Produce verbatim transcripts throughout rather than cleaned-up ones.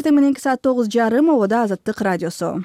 эртең мененки саат тогуз жарым обода Азаттык радиосу.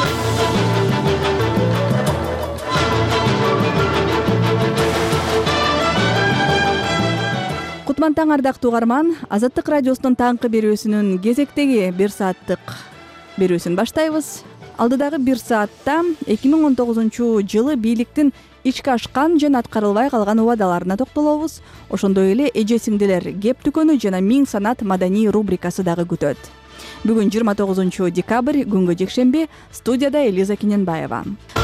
Кутман таң ардактуу угарман, Азаттык радиосунун таңкы берүүсүнүн кезектеги бир сааттык берүүсүн баштайбыз. Алдыдагы бир саатта эки миң он тогузунчу жылы бийликтин ишке ашкан жана аткарылбай калган убадаларына токтолобуз. Ошондой эле эже сиңдилер кеп дүкөнү жана миң санат маданий рубрикасы дагы күтөт. Бүгүн жыйырма тогузунчу декабрь, күнгө жекшемби, студияда Элиза Кененбаева.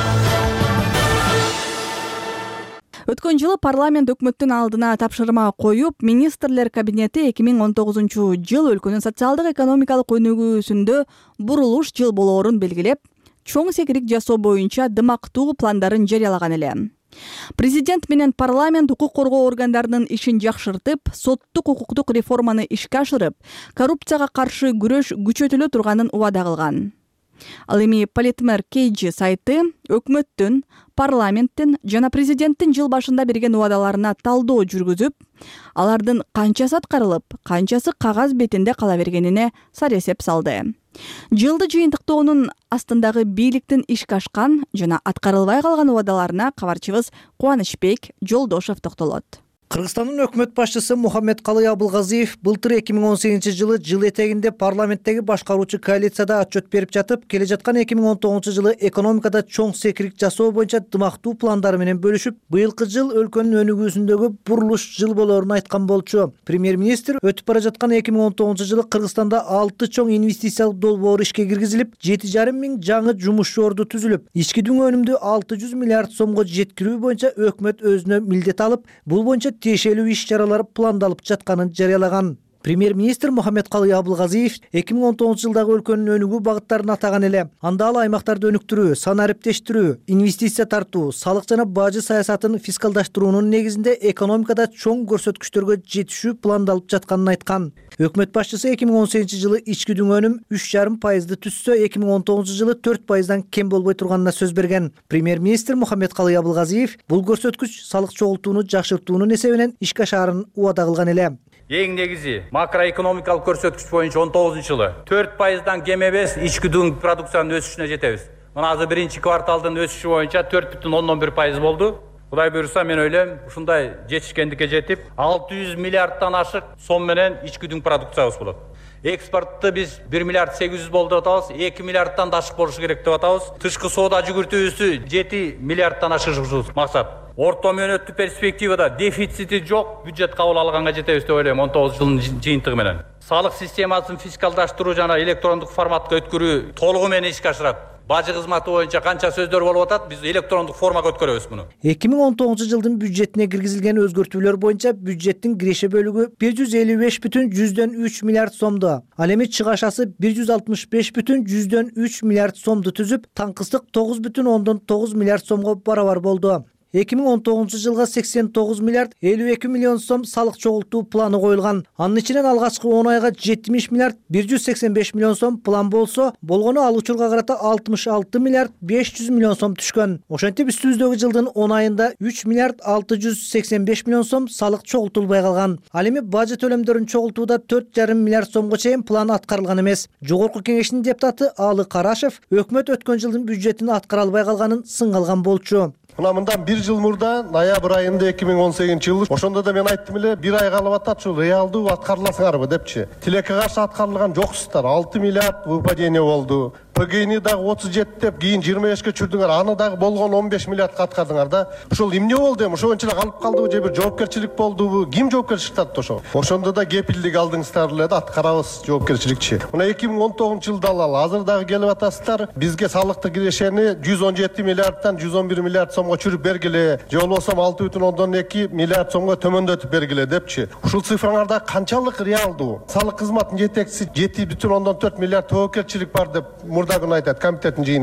Өткөн жылы парламент өкмөттүн алдына тапшырма коюп, министрлер кабинети эки миң он тогузунчу жыл өлкөнүн социалдык экономикалык өнүгүүсүндө бурулуш жыл болоорун белгилеп, чоң секирик жасоо боюнча дымактуу пландарын жарыялаган эле. Президент менен парламент укук коргоо органдарынын ишин жакшыртып, соттук укуктук реформаны ишке ашырып, коррупцияга каршы күрөш күчөтүлө турганын убада кылган. Ал эми Политмер Кейджи сайты өкмөттүн, парламенттин жана президенттин жыл башында берген убадаларына талдоо жүргүзүп, алардын канчасы аткарылып, канчасы кагаз бетинде кала бергенине саресеп салды. Жылды жыйынтыктоонун астындагы бийликтин ишке ашкан жана аткарылбай калган убадаларына кабарчыбыз Кубанычбек Жолдошов токтолот. Кыргызстандын өкмөт башчысы Мухаммедкалый Абылгазиев былтыр эки миң он сегизинчи жылы жыл этегинде парламенттеги башкаруучу коалицияда отчет берип жатып, келе жаткан эки миң он тогузунчу жылы экономикада чоң секирик жасоо боюнча дымактуу пландары менен бөлүшүп, быйылкы жыл өлкөнүн өнүгүүсүндөгү бурулуш жыл болоорун айткан болчу. Премьер-министр өтүп бара жаткан эки миң он тогузунчу жылы Кыргызстанда алты чоң инвестициялык долбоор ишке киргизилип, жети жарым миң жаңы жумуш орду түзүлүп, ички дүң өнүмдү алты жүз миллиард сомго жеткирүү боюнча өкмөт өзүнө милдет алып, бул боюнча тиешелүү иш-чаралар пландалып жатканын жарыялаган. Премьер-министр Мухаммедкалый Абылгазиев эки миң он тогузунчу жылдагы өлкөнүн өнүгүү багыттарын атаган эле. Анда ал аймактарды өнүктүрүү, санариптештирүү, инвестиция тартуу, салык жана бажы саясатын фискалдаштыруунун негизинде экономикада чоң көрсөткүчтөргө жетишүү пландалып жатканын айткан. Өкмөт башчысы эки миң он сегизинчи жылы ички дүң өнүм үч жарым пайызды түзсө, эки миң он тогузунчу жылы төрт пайыздан кем болбой турганына сөз берген. Премьер-министр Мухаммедкалый Абылгазиев бул көрсөткүч салык чогултууну жакшыртуунун эсебинен ишке ашаарын убада кылган эле. Эң негизи макроэкономикалык көрсөткүч боюнча он тогузунчу жылы төрт пайыздан кем эмес ички дүң продукциянын өсүшүнө жетебиз. Мына азыр биринчи кварталдын өсүшү боюнча төрт бүтүн ондон бир пайыз болду. Кудай буйруса, мен ойлойм, ушундай жетишкендикке жетип, алты жүз миллиардтан ашык сом менен ички дүң продукциябыз болот. Экспортты биз бир миллиард сегиз жүз болду деп атабыз, эки миллиардтан да ашык болушу керек деп атабыз. Тышкы соода жүгүртүүсү жети миллиардтан ашыгышыбыз максат. Орто мөөнөттүү перспективада дефицити жок бюджет кабыл алганга жетебиз деп ойлойм он тогуз жылдын жыйынтыгы менен. Салык системасын фискалдаштыруу жана электрондук форматка өткөрүү толугу менен ишке ашырат. Бажы кызматы боюнча канча сөздөр болуп атат, биз электрондук формага өткөрөбүз муну. эки миң он тогузунчу жылдын бюджетине киргизилген өзгөртүүлөр боюнча бюджеттин киреше бөлүгү бир жүз элүү беш бүтүн жүздөн үч миллиард сомду, ал эми чыгашасы бир жүз алтымыш беш бүтүн жүздөн үч миллиард сомду түзүп, таңкыстык тогуз бүтүн ондон тогуз миллиард сомго барабар болду. эки миң он тогузунчу жылга сексен тогуз миллиард элүү эки миллион сом салык чогултуу планы коюлган. Анын ичинен алгачкы он айга жетимиш миллиард бир жүз сексен беш миллион сом план болсо, болгону ал учурга карата алтымыш алты миллиард беш жүз миллион сом түшкөн. Ошентип үстүбүздөгү жылдын он айында үч миллиард алты жүз сексен беш миллион сом салык чогултулбай калган. Ал эми бажы төлөмдөрүн чогултууда төрт жарым миллиард сомго чейин план аткарылган эмес. Жогорку кеңештин депутаты Алы Карашев өкмөт өткөн жылдын бюджетин аткара албай калганын сынга алган болчу. Мына мындан бир жыл мурда ноябрь айында эки миң он сегизинчи жылы ошондо да мен айттым эле, бир ай калып атат, ушу реалдуу аткарыласыңарбы депчи. Тилекке каршы аткарылган жоксуздар, алты миллиард выпадение болду. ПГИни дагы отуз жети деп, кийин жыйырма бешке чүрдүңөр, аны дагы болгон он беш миллиардка аткардыңар да. Ошол эмне болду эми? Ошончо эле калып калдыбы же бир жоопкерчилик болдубу? Ким жоопкерчилик тартты ошо? Ошондо да кепилдик алдыңыздар эле да, аткарабыз жоопкерчиликчи. Мына эки миң он тогузунчу жылда алалы, азыр дагы келип атасыздар. Бизге салыктык кирешени жүз он жети миллиардтан жүз он бир миллиард сомго чүрүп бергиле, же болбосо алты бүтүн ондон эки миллиард сомго төмөндөтүп бергиле депчи. Ушул цифраңарда канчалык реалдуу? Салык кызматынын жетекчиси жети бүтүн ондон төрт миллиард жоопкерчилик бар деп мурда күнү айтат комитеттин жыйынында.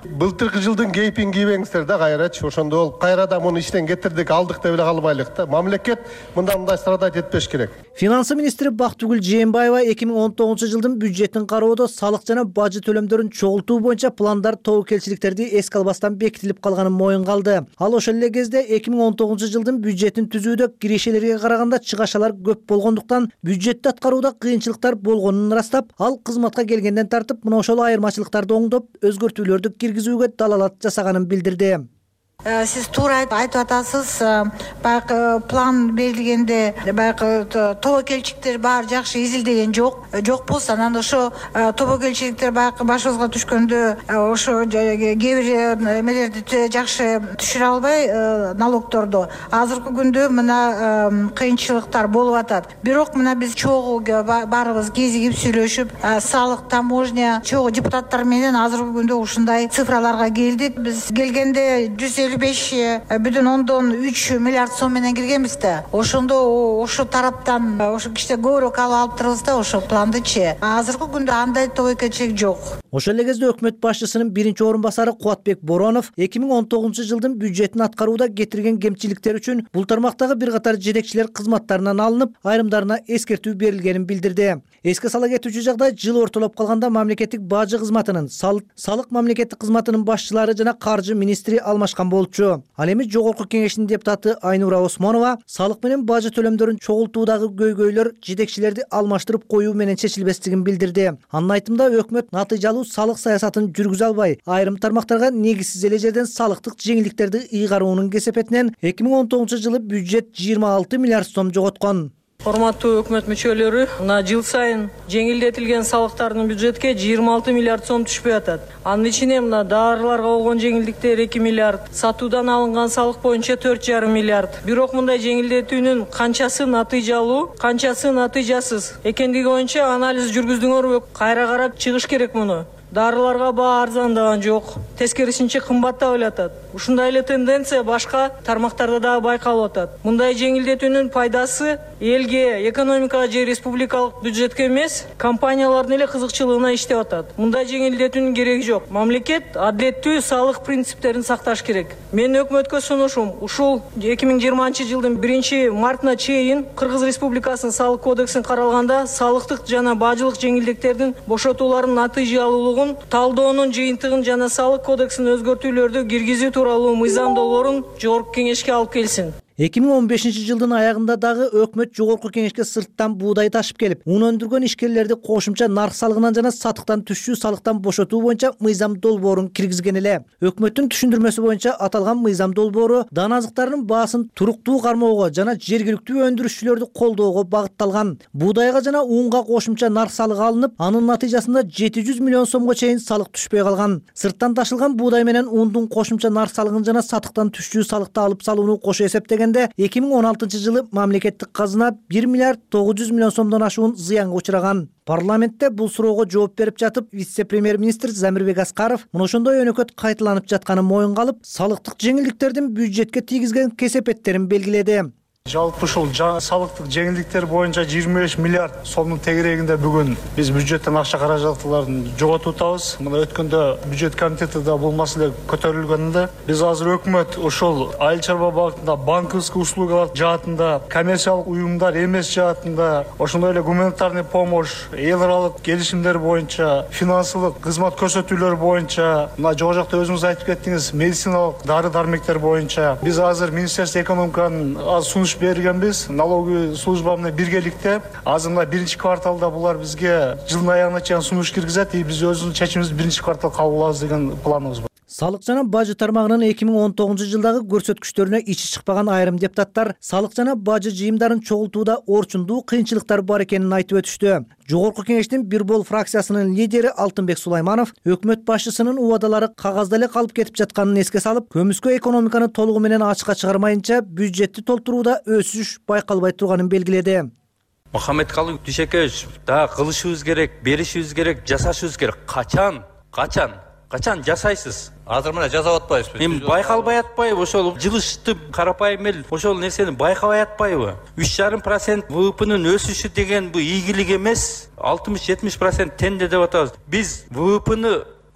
Былтыркы жылдын кейпин кийбеңиздер да кайрачы. Ошондо болуп кайрадан муну иштен кетирдик, алдык деп эле калбайлык да. Мамлекет мындан мындай страдать этпеш керек. Финансы министри Бактыгүл Жээнбаева эки миң он тогузунчу жылдын бюджетин кароодо салык жана бажы төлөмдөрүн чогултуу боюнча пландар тобокелчиликтерди эске албастан бекитилип калганын моюнга алды. Ал ошол эле кезде эки миң он тогузунчу жылдын бюджетин түзүүдө кирешелерге караганда чыгашалар көп болгондуктан бюджетти аткарууда кыйынчылыктар болгонун ырастап, ал кызматка келгенден тартып мына ошол айырмачылыктарды оңдоп, өзгөртүүлөрдү киргизүүгө далалат жасаганын билдирди. Siz туура айтып атасыз, баягы план берилгенде баягы тобокелчиликтер баары жакшы изилдеген жок. Жок болсо анан ошо тобокелчиликтер баягы башыбызга түшкөндө ошо кээ бир эмелерди жакшы түшүрө албай налогторду. Азыркы күндө мына кыйынчылыктар болуп атат. Бирок мына биз чогуу баарыбыз кезигип сүйлөшүп, салык, таможня, чогуу депутаттар менен азыркы күндө ушундай цифраларга келдик. Биз келгенде жүз элүү беш бүтүн ондон үч миллиард сом менен киргенбиз да. Ошондо ошо тараптан ошо кичте көбүрөөк алып алыптырбыз да ошо пландычы. Азыркы күндө андай тобокелчилик жок. Ошол эле кезде өкмөт башчысынын биринчи орун басары Кубатбек Боронов эки миң он тогузунчу жылдын бюджетин аткарууда кетирген кемчиликтер үчүн бул тармактагы бир катар жетекчилер кызматтарынан алынып, айрымдарына эскертүү берилгенин билдирди. Эске сала кетүүчү жагдай жыл ортолоп калганда мамлекеттик бажы кызматынын, салык мамлекеттик кызматынын башчылары жана каржы министри алмашкан болчу. Ал эми жогорку кеңештин депутаты Айнура Осмонова салык менен бажы төлөмдөрүн чогултуудагы көйгөйлөр жетекчилерди алмаштырып коюу менен чечилбестигин билдирди. Анын айтымында өкмөт натыйжалуу салык саясатын жүргүзө албай, айрым тармактарга негизсиз эле жерден салыктык жеңилдиктерди ыйгаруунун кесепетинен эки миң он тогузунчу жылы бюджет жыйырма алты миллиард сом жоготкон. Урматтуу өкмөт мүчөлөрү, мына жыл сайын жеңилдетилген салыктардын бюджетке жыйырма алты миллиард сом түшпөй атат. Анын ичинде мына дарыларга болгон жеңилдиктер эки миллиард, сатуудан алынган салык боюнча төрт жарым миллиард. Бирок мындай жеңилдетүүнүн канчасы натыйжалуу, канчасы натыйжасыз экендиги боюнча анализ жүргүздүңөрбү? Кайра карап чыгыш керек муну. Дарыларга баа арзандаган жок, тескерисинче кымбаттап эле. Ушундай эле тенденция башка тармактарда дагы байкалып атат. Мындай жеңилдетүүнүн пайдасы элге, экономикага же республикалык бюджетке эмес, компаниялардын эле кызыкчылыгына иштеп атат. Мындай жеңилдетүүнүн кереги жок. Мамлекет адилеттүү салык принциптерин сакташ керек. Мен өкмөткө сунушум, ушул эки миң жыйырманчы жылдын биринчи мартына чейин Кыргыз Республикасынын салык кодексин каралганда салыктык жана бажылык жеңилдиктердин бошотууларынын натыйжалуулугун, талдоонун жыйынтыгын жана салык кодексин өзгөртүүлөрдү киргизүү тууралуу мыйзам долбоорун жогорку кеңешке алып келсин. эки миң он бешинчи жылдын аягында дагы өкмөт жогорку кеңешке сырттан буудай ташып келип, ун өндүргөн ишкерлерди кошумча нарк салыгынан жана сатыктан түшчү салыктан бошотуу боюнча мыйзам долбоорун киргизген эле. Өкмөттүн түшүндүрмөсү боюнча аталган мыйзам долбоору дан азыктарынын баасын туруктуу кармоого жана жергиликтүү өндүрүшчүлөрдү колдоого багытталган. Буудайга жана унга кошумча нарк салыгы алынып, анын натыйжасында жети жүз миллион сомго чейин салык түшпөй калган. Сырттан ташылган буудай менен ундун кошумча нарк салыгын жана сатыктан түшчү салыкты алып салууну кошо эсептеген эки миң он алтынчы жылы мамлекеттик казына бир миллиард тогуз жүз миллион сомдон ашуун зыянга учураган. Парламентте бул суроого жооп берип жатып, вице-премьер-министр Замирбек Аскаров мына ошондой өнөкөт кайталанып жатканын моюнга алып, салыктык жеңилдиктердин бюджетке тийгизген кесепеттерин белгиледи. Жалпы ушул салыктык жеңилдиктер боюнча жыйырма беш миллиард сомдун тегерегинде бүгүн биз бюджеттен акча каражаттарын жоготуп атабыз. Мына өткөндө бюджет комитетинде бул маселе көтөрүлгөндө биз азыр өкмөт ушул айыл чарба багытында банковский услугалар жаатында, коммерциялык уюмдар эмес жаатында, ошондой эле гуманитарный помощь, эл аралык келишимдер боюнча, финансылык кызмат көрсөтүүлөр боюнча, мына жогу жакта өзүңүз айтып кеттиңиз, медициналык дары-дармектер боюнча биз азыр Министерство экономиканын аз сунуш бергенбиз, налоговый служба менен биргеликте. Азыр мына биринчи кварталда булар бизге жылдын аягына чейин сунуш киргизет, и биз өзүбүздүн чечимибизди биринчи квартал кабыл алабыз деген планыбыз бар. Салык жана бажы тармагынын эки миң он тогузунчу жылдагы көрсөткүчтөрүнө ичи чыкпаган айрым депутаттар салык жана бажы жыйымдарын чогултууда орчундуу кыйынчылыктар бар экенин айтып өтүштү. Жогорку кеңештин Бир бол фракциясынын лидери Алтынбек Сулайманов өкмөт башчысынын убадалары кагазда эле калып кетип жатканын эске салып, көмүскө экономиканы толугу менен ачыкка чыгармайынча бюджетти толтурууда өсүш байкалбай турганын белгиледи. Мухаммедкалый Дүйшөкеевич, да кылышыбыз керек, беришибиз керек, жасашыбыз керек. Качан? Качан? Качан жасайсыз? Азыр мына жасап атпайбызбы? Эми байкалбай атпайбы? Ошол жылышты карапайым эл ошол нерсени байкабай атпайбы? үч жарым процент вэ вэ пэнин өсүшү деген бу ийгилик эмес. алтымыш жетимиш процент тенде деп атабыз. Биз вэ вэ пэни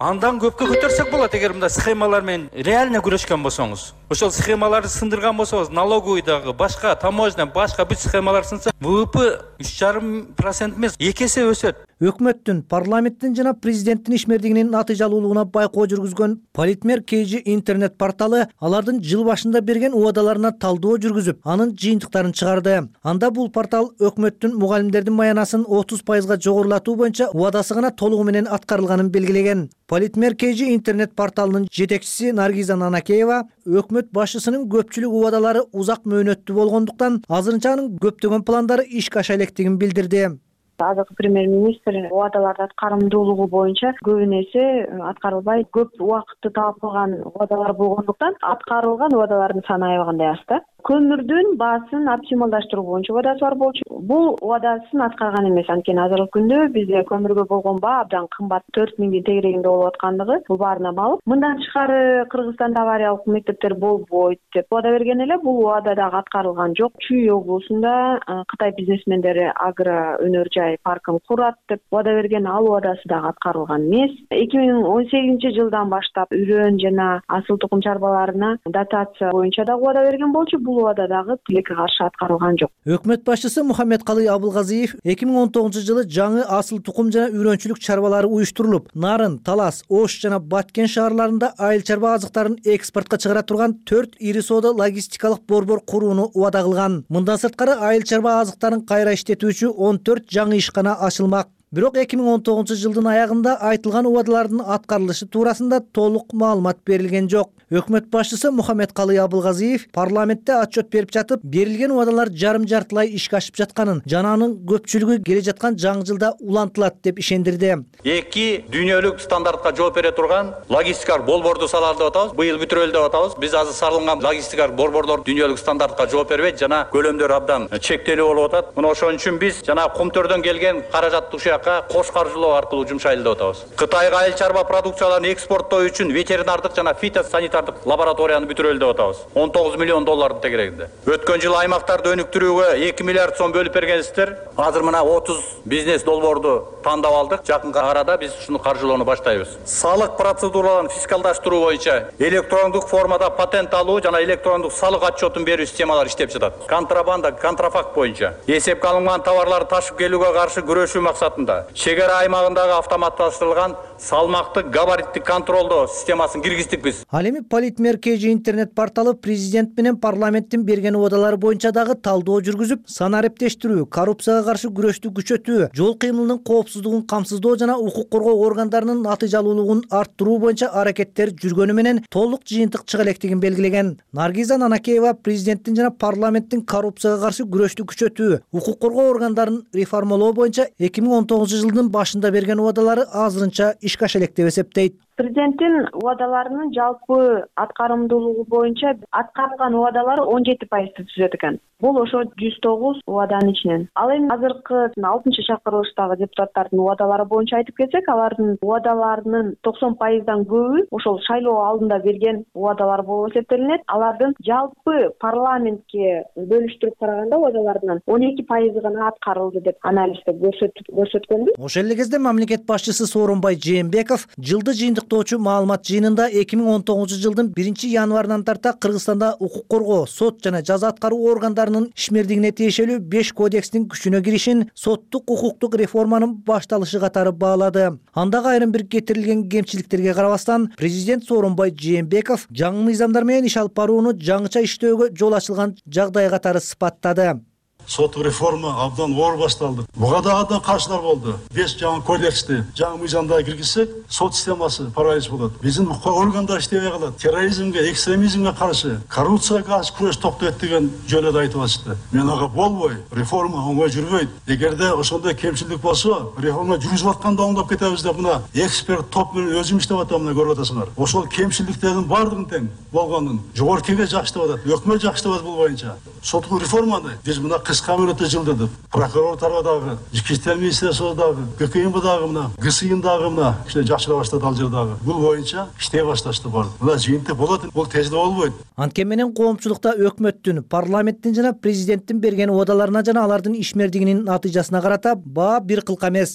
Андан көпкө көтөрсөк болот эгер мындай схемалар менен реально күрөшкөн болсоңуз. Ошол схемаларды сындырган болсоңуз, налоговыйдагы башка, таможня, башка бүт схемалар сынса, ВВП үч жарым процент эмес, эки эсе өсөт. Өкмөттүн, парламенттин жана президенттин ишмердигинин натыйжалуулугуна байкоо жүргүзгөн Политмер кей жи интернет порталы алардын жыл башында берген убадаларына талдоо жүргүзүп, анын жыйынтыктарын чыгарды. Анда бул портал өкмөттүн мугалимдердин маянасын отуз пайызга жогорулатуу боюнча убадасы гана толугу менен аткарылганын белгилеген. Политмер кей жи интернет порталынын жетекчиси Наргиза Нанакеева өкмөт башчысынын көпчүлүк убадалары узак мөөнөттүү болгондуктан азырынча анын көптөгөн пландары ишке аша электигин билдирди. Азыркы премьер-министр убадаларды аткарымдуулугу боюнча көбүн эсе аткарылбай, көп убакытты талап кылган убадалар болгондуктан аткарылган убадалардын саны аябагандай аз да. Көмүрдүн баасын оптималдаштыруу боюнча убадасы бар болчу. Бул убадасын аткарган эмес, анткени азыркы күндө бизде көмүргө болгон баа абдан кымбат, төрт миңдин тегерегинде болуп аткандыгы бул баарына маалым. Мындан тышкары Кыргызстанда авариялык мектептер болбойт деп убада берген эле, бул убада дагы аткарылган жок. Чүй облусунда Кытай бизнесмендери агро өнөр жай паркын курат деп убада берген, ал убадасы дагы аткарылган эмес. эки миң он сегизинчи жылдан баштап үрөн жана асыл тукум чарбаларына дотация боюнча дагы убада берген болчу. Бул убада дагы тилекке каршы аткарылган жок. Өкмөт башчысы Мухаммедкалый Абылгазиев эки миң он тогузунчу жылы жаңы асыл тукум жана үрөнчүлүк чарбалары уюштурулуп, Нарын, Талас, Ош жана Баткен шаарларында айыл чарба азыктарын экспортко чыгара турган төрт ири соода логистикалык борбор курууну убада кылган. Мындан сырткары айыл чарба азыктарын кайра иштетүүчү он төрт жаңы ишкана ачылмак. Бирок эки миң он тогузунчу жылдын аягында айтылган убадалардын аткарылышы туурасында толук маалымат берилген жок. Өкмөт башчысы Мухаммедкалый Абылгазиев парламентте отчет берип жатып, берилген убадалар жарым-жартылай ишке ашып жатканын жана анын көпчүлүгү келе жаткан жаңы жылда улантылат деп ишендирди. Эки дүйнөлүк стандартка жооп бере турган логистикалык борборду салалы деп атабыз. Быйыл бүтүрөлү деп атабыз. Биз азыр салынган логистикалык борборлор дүйнөлүк стандартка жооп бербейт жана көлөмдөр абдан чектелүү болуп атат. Мына ошон үчүн биз жана Кумтөрдөн келген каражатты кош каржылоо аркылуу жумшайлы деп атабыз. Кытайга айыл чарба продукцияларын экспорттоо үчүн ветеринардык жана фитосанитардык лабораторияны бүтүрөлү деп атабыз. он тогуз миллион доллардын тегерегинде. Өткөн жылы аймактарды өнүктүрүүгө эки миллиард сом бөлүп бергенсиздер. Азыр мына отуз бизнес долбоорду тандап алдык. Жакын арада биз ушуну каржылоону баштайбыз. Салык процедураларын фискалдаштыруу боюнча электрондук формада патент алуу жана электрондук салык отчетун берүү системалары иштеп жатат. Контрабанда, контрафакт боюнча эсепке алынган товарларды ташып келүүгө каршы күрөшүү максатында чек ара аймагындагы автоматташтырылган салмактык габариттик контролдоо системасын киргиздик биз. Ал эми Политмер кей жи интернет порталы президент менен парламенттин берген убадалары боюнча дагы талдоо жүргүзүп, санариптештирүү, коррупцияга каршы күрөштү күчөтүү, жол кыймылынын коопсуздугун камсыздоо жана укук коргоо органдарынын натыйжалуулугун арттыруу боюнча аракеттер жүргөнү менен толук жыйынтык чыга электигин белгилеген. Наргиза Нанакеева президенттин жана парламенттин коррупцияга каршы күрөштү күчөтүү, укук коргоо органдарын реформалоо боюнча эки миң он тогузунчу жылдын башында берген убадалары азырынча ишке аша элек деп эсептейт. Президенттин убадаларынын жалпы аткарымдуулугу боюнча аткарылган убадалары он жети пайызды түзөт экен. Бул ошо жүз тогуз убаданын ичинен. Ал эми азыркы алтынчы чакырылыштагы депутаттардын убадалары боюнча айтып кетсек, алардын убадаларынын токсон пайыздан көбү ошол шайлоо алдында берген убадалар болуп эсептелинет. Алардын жалпы парламентке бөлүштүрүп караганда убадаларынан он эки пайызы гана аткарылды деп анализде көрсөткөнбүз. Ошол эле кезде мамлекет башчысы Сооронбай Жээнбеков жылды жыйынтыктоочу маалымат жыйынында эки миң он тогузунчу жылдын биринчи январынан тарта Кыргызстанда укук коргоо, сот жана жаза аткаруу органдарынын ишмердигине тиешелүү беш кодекстин күчүнө киришин, соттук укуктук реформанын башталышы катары баалады. Андагы айрым бир кетирилген кемчиликтерге карабастан, президент Сооронбай Жээнбеков жаңы мыйзамдар менен иш алып барууну жаңыча иштөөгө жол ачылган жагдай катары сыпаттады. Соттук реформа абдан оор башталды. Буга да абдан каршылар болду. беш жаңы кодексти жаңы мыйзамда киргизсек, сот системасы паралич болот. Биздин укук органдар иштебей калат. Терроризмге, экстремизмге каршы, коррупцияга каршы күрөш токтойт деген жөнөдө айтып атышты. Мен ага болбой, реформа оңой жүрбөйт. Эгерде ошондой кемчилик болсо, реформа жүрүзүп атканда оңдоп кетебиз деп мына эксперт топ менен өзүм иштеп атам, мына көрүп атасыңар. Ошол кемчиликтердин баардыгын тең болгонун жогорку кеңеш жакшы деп атат, өкмөт жакшы деп атат бул боюнча. Соттук реформаны биз мына кыска мөөнөттө жылдырдык. Прокурор тарабындагы, ички иштер министрлигидагы, ККМдагы мына, ГСИндагы мына кичине жакшыра баштады ал жердагы. Бул боюнча иштей башташты бар. Мына жыйынтык болот, бул тезде болбойт. Анткени менен коомчулукта өкмөттүн, парламенттин жана президенттин берген убадаларына жана алардын ишмердигинин натыйжасына карата баа бир кылка эмес.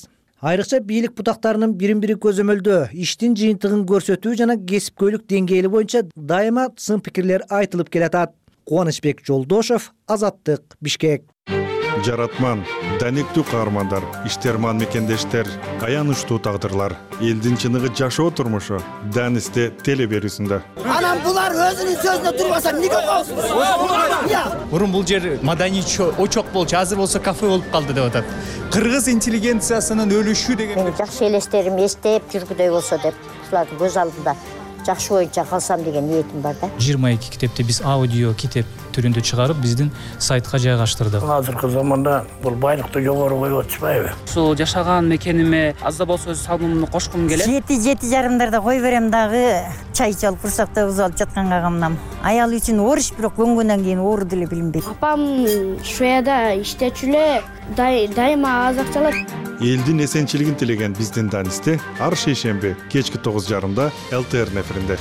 Айрыкча бийлик бутактарынын бирин бири көзөмөлдөө, иштин жыйынтыгын көрсөтүү жана кесипкөйлүк деңгээли боюнча дайыма сын пикирлер айтылып келатат. Кубанычбек Жолдошов, Азаттык, Бишкек. Жаратман, даниктүү каармандар, иштерман мекендештер, аянычтуу тагдырлар, элдин чыныгы жашоо турмушу Данисте теле берүүсүндө. Анан булар өзүнүн сөзүнө турбаса эмнеге коесуз? Мурун бул жер маданий очок болчу, азыр болсо кафе болуп калды деп атат. Кыргыз интеллигенциясынын өлүшү деген. Мени жакшы элестерим эстеп жүргүдөй болсо деп, ушулардын көз алдында жакшы боюнча калсам деген ниетим бар да. жыйырма эки китепти биз аудио китеп түрүндө чыгарып, биздин сайтка жайгаштырдык. Азыркы заманда бул байлыкты жогору коюп атышпайбы? Ушул жашаган мекениме аз да болсо өз салымымды кошкум келет. Жети жети жарымдарда кой берем дагы, чай чалып курсакта уз алып жатканга камнам. Аял үчүн ориш, бирок көнгөндөн кийин оор деле билинбейт. Апам Шведияда иштечү эле, дайыма аз акча алат. Элдин эсенчилигин тилеген биздин Данисте ар шейшемби кечки тогуз жарымда эл тэ эр эфиринде.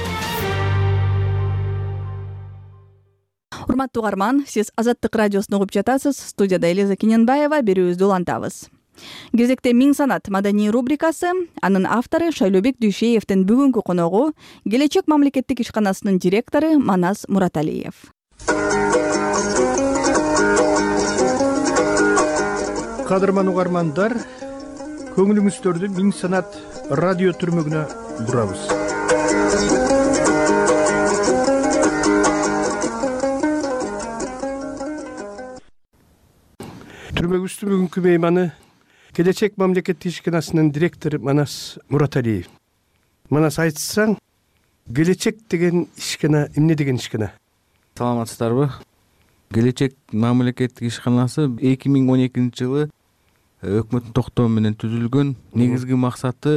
Урматтуу угарман, сиз Азаттык радиосун угуп жатасыз. Студияда Элиза Кененбаева, берүүбүздү улантабыз. Кезекте Миң санат маданий рубрикасы, анын автору Шайлообек Дүйшеевдин бүгүнкү коногу Келечек мамлекеттик ишканасынын директору Манас Мураталиев. Кадырман угармандар, көңүлүңүздөрдү Миң санат радио түрмөгүнө бурабыз. Түрмөгүбүздүн бүгүнкү мейманы Келечек мамлекеттик ишканасынын директору Манас Мураталиев. Манас, айтсаң, Келечек деген ишкана эмне деген ишкана? Саламатсыздарбы? Келечек мамлекеттик ишканасы эки миң он экинчи жылы өкмөттүн токтому менен түзүлгөн. Негизги максаты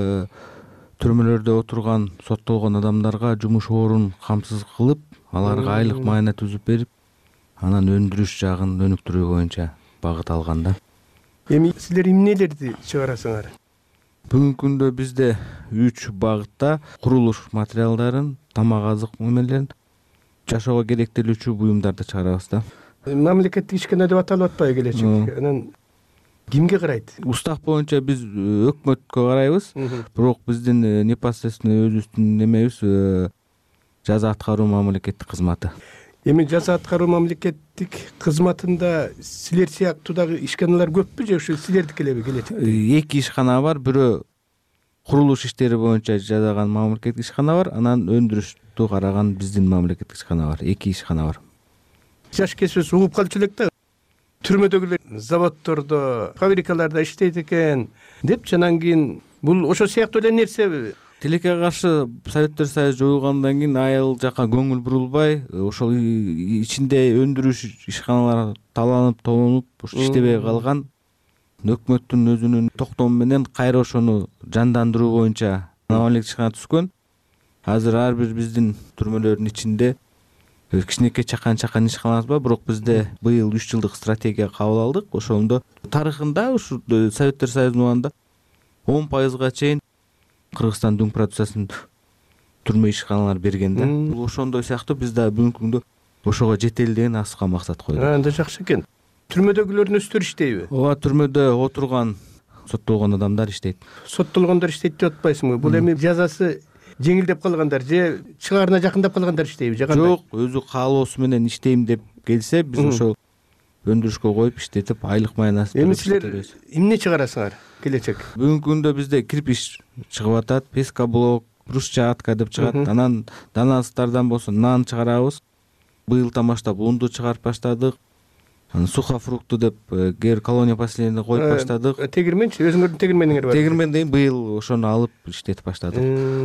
түрмөлөрдө отурган, соттолгон адамдарга жумуш орун камсыз кылып, аларга айлык майына түзүп берип, анан өндүрүш жагын өнүктүрүү боюнча багыт алган да. Эми силер эмнелерди чыгарасыңар? Бүгүнкү күндө бизде үч багытта курулуш материалдарын, тамак азык эмелерин, жашоого керектелүүчү буюмдарды чыгарабыз да. Мамлекеттик ишкана деп аталып атпайбы Келечек? Анан кимге карайт? Устав боюнча биз өкмөткө карайбыз, бирок биздин непосредственно өзүбүздүн немебиз жаза аткаруу мамлекеттик кызматы. Эми жаза аткаруу мамлекеттик кызматында силер сыяктуу дагы ишканалар көппү же ушул силердики элеби Келечек? Эки ишкана бар, бирөө курулуш иштери боюнча жазаган мамлекеттик ишкана бар, анан өндүрүштү караган биздин мамлекеттик ишкана бар. Эки ишкана бар. Жаш кесип угуп калчу элек да. Түрмөдөгүлөр заводдордо, фабрикаларда иштейт экен деп, анан кийин бул ошо сыяктуу эле нерсеби? Тилекке каршы Советтер Союзу жоюлгандан кийин айыл жака көңүл бурулбай, ошол ичинде өндүрүш ишканалары таланып, толонуп, иштебей калган. Өкмөттүн өзүнүн токтому менен кайра ошону жандандыруу боюнча мамлекеттик ишкана түзгөн. Азыр ар бир биздин түрмөлөрдүн ичинде кичинекей чакан-чакан ишканалар бар, бирок бизде быйыл үч жылдык стратегия кабыл алдык. Ошондо тарыхында ушу Советтер Союзунун убагында он пайызга чейин Кыргызстан дүң продукциясын түрмө ишканалар берген да. Бул ошондой сыяктуу биз да бүгүнкү күндө ошого жетели деген аска максат койдук. Анда жакшы экен. Түрмөдөгүлөрдүн өздөрү иштейби? Ооба, түрмөдө отурган соттолгон адамдар иштейт. Соттолгондор иштейт деп атпайсыңбы? Бул эми жазасы жеңилдеп калгандар же чыгаарына жакындап калгандар иштейби же кандай? Жок, өзү каалоосу менен иштейм деп келсе, биз ошол өндүрүшкө коюп иштетип, айлык майнасы. Эми силер эмне чыгарасыңар Келечек? Бүгүнкү күндө бизде кирпич чыгып атат, пескоблок, брусчатка деп чыгат. Анан данастардан болсо нан чыгарабыз. Быйылдан баштап унду чыгарып баштадык. Сухофрукту деп гер колония поселенине коюп баштадык. Тегирменчи, өзүңөрдүн тегирмениңер бар. Тегирмен дейм, быйыл ошону алып иштетип баштадык.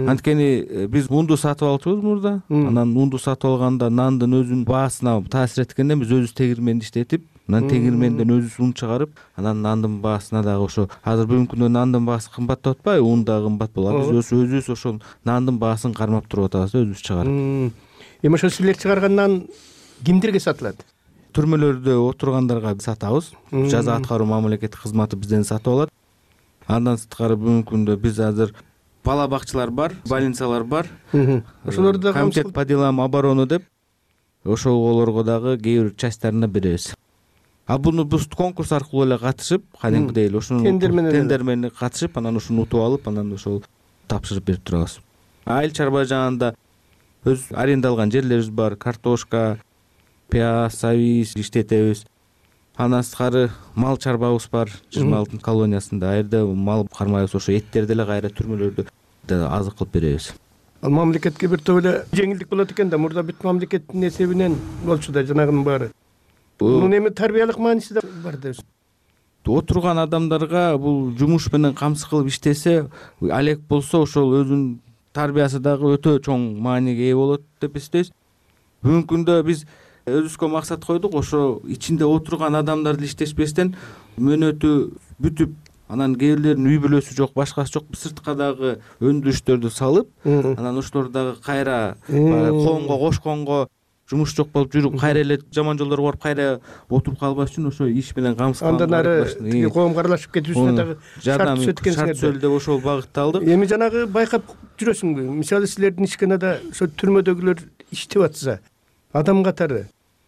Анткени биз унду сатып алчубуз мурда. Анан унду сатып алганда нандын өзүнүн баасына таасир эткенден биз өзүбүз тегирменди иштетип, анан тегирменден өзүбүз ун чыгарып, анан нандын баасына дагы ошо азыр бүгүнкү күндө нандын баасы кымбаттап атпайбы? Un да кымбат болот. Биз өзүбүз ошол нандын баасын кармап туруп атабыз да, өзүбүз чыгарып. Эми ошо силер чыгарган нан кимдерге сатылат? Түрмөлөрдө отургандарга сатабыз. Жаза аткаруу мамлекеттик кызматы бизден сатып алат. Андан сырткары бүгүнкү күндө биз азыр бала бакчалар бар, больницалар бар. Ошолорду комитет по делам обороны деп ошолорго дагы кээ бир частьтарына беребиз. а буну биз конкурс аркылуу эле катышып кадимкидей эле ошону тендер менен тендер менен катышып анан ушуну утуп алып анан ошол тапшырып берип турабыз. Айыл чарба жагында өз арендалган жерлерибиз бар, картошка, пияз, сабиз иштетебиз. Андан сырткары мал чарбабыз бар жыйырма алтынчы колониясында. Ал жерде мал кармайбыз, ошо эттерди эле кайра түрмөлөрдө азык кылып беребиз. Ал мамлекетке бир топ эле жеңилдик болот экен да, мурда бүт мамлекеттин эсебинен болчу да жанагынын баары. Бунун эми тарбиялык мааниси да бар дейбиз. Отурган адамдарга бул жумуш менен камсыз кылып иштесе, алек болсо ошол өзүнүн тарбиясы дагы өтө чоң мааниге ээ болот деп эсептейбиз. Бүгүнкү күндө биз өзүбүзгө максат койдук, ошо ичинде отурган адамдарды иштешпестен мөөнөтү бүтүп, анан кээ бирлеринин үй бүлөсү жок, башкасы жок, сыртка дагы өндүрүштөрдү салып, анан ошолор дагы кайра коомго кошконго жумуш жок болуп жүрүп, кайра эле жаман жолдорго барып кайра отуруп калбаш үчүн ошо иш менен камсыз кылып, андан ары тиги коомго аралашып кетүүсүнө дагы шарт түзөт экенсиңер. Шарт түзөлдү деп ошол багытты алдык. Эми жанагы байкап жүрөсүңбү? Мисалы силердин ишканада ошо түрмөдөгүлөр иштеп атса, адам катары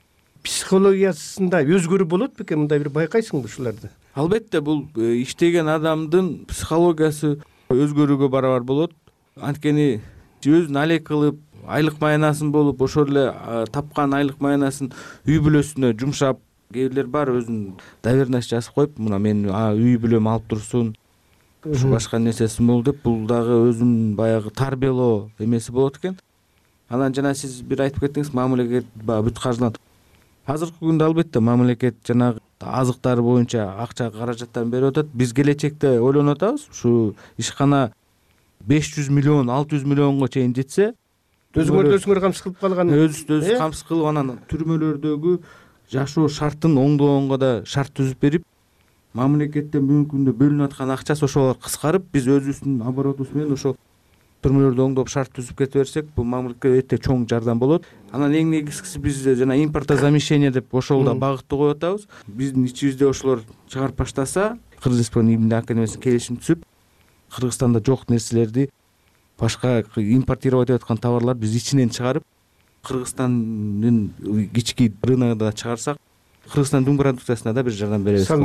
психологиясында өзгөрүү болот бекен? Мындай бир байкайсыңбы ушуларды? Албетте, бул иштеген адамдын психологиясы өзгөрүүгө барабар болот. Анткени өзүн алек кылып, айлык маянасын болуп, ошол эле тапкан айлык маянасын үй бүлөсүнө жумшап, кээ бирлер бар өзүнүн доверенность жазып коюп, мына мен үй бүлөм алып турсун, ушу башка нерсесин болду деп, бул дагы өзүнүн баягы тарбиялоо эмеси болот экен. Анан жана сиз бир айтып кеттиңиз, мамлекет баягы бүт каржыланат. Азыркы күндө албетте мамлекет жанагы азыктар боюнча акча каражаттарын берип атат. Биз келечекте ойлонуп атабыз, ушу ишкана беш жүз миллион, алты жүз миллионго чейин жетсе, өзүңөрдү өзүңөр камсыз кылып калган, өзүбүздү өзүбүз камсыз кылып, анан түрмөлөрдөгү жашоо шартын оңдогонго да шарт түзүп берип, мамлекеттен бүгүнкү күндө бөлүнүп аткан акчасы ошолор кыскарып, биз өзүбүздүн оборотубуз менен ошол түрмөлөрдү оңдоп шарт түзүп кете берсек, бул мамлекетке өтө чоң жардам болот. Анан эң негизгиси биз жана импортозамещение деп ошол да багытты коюп атабыз. Биздин ичибизде ошолор чыгарып баштаса, Кыргыз Республикасынын Илимдер академиясына келишим түзүп, Кыргызстанда жок нерселерди, башка импортировать этип аткан товарларды биз ичинен чыгарып, Кыргызстандын кички рыногуна чыгарсак, Кыргызстандын продукциясына да бир жардам беребиз. Салым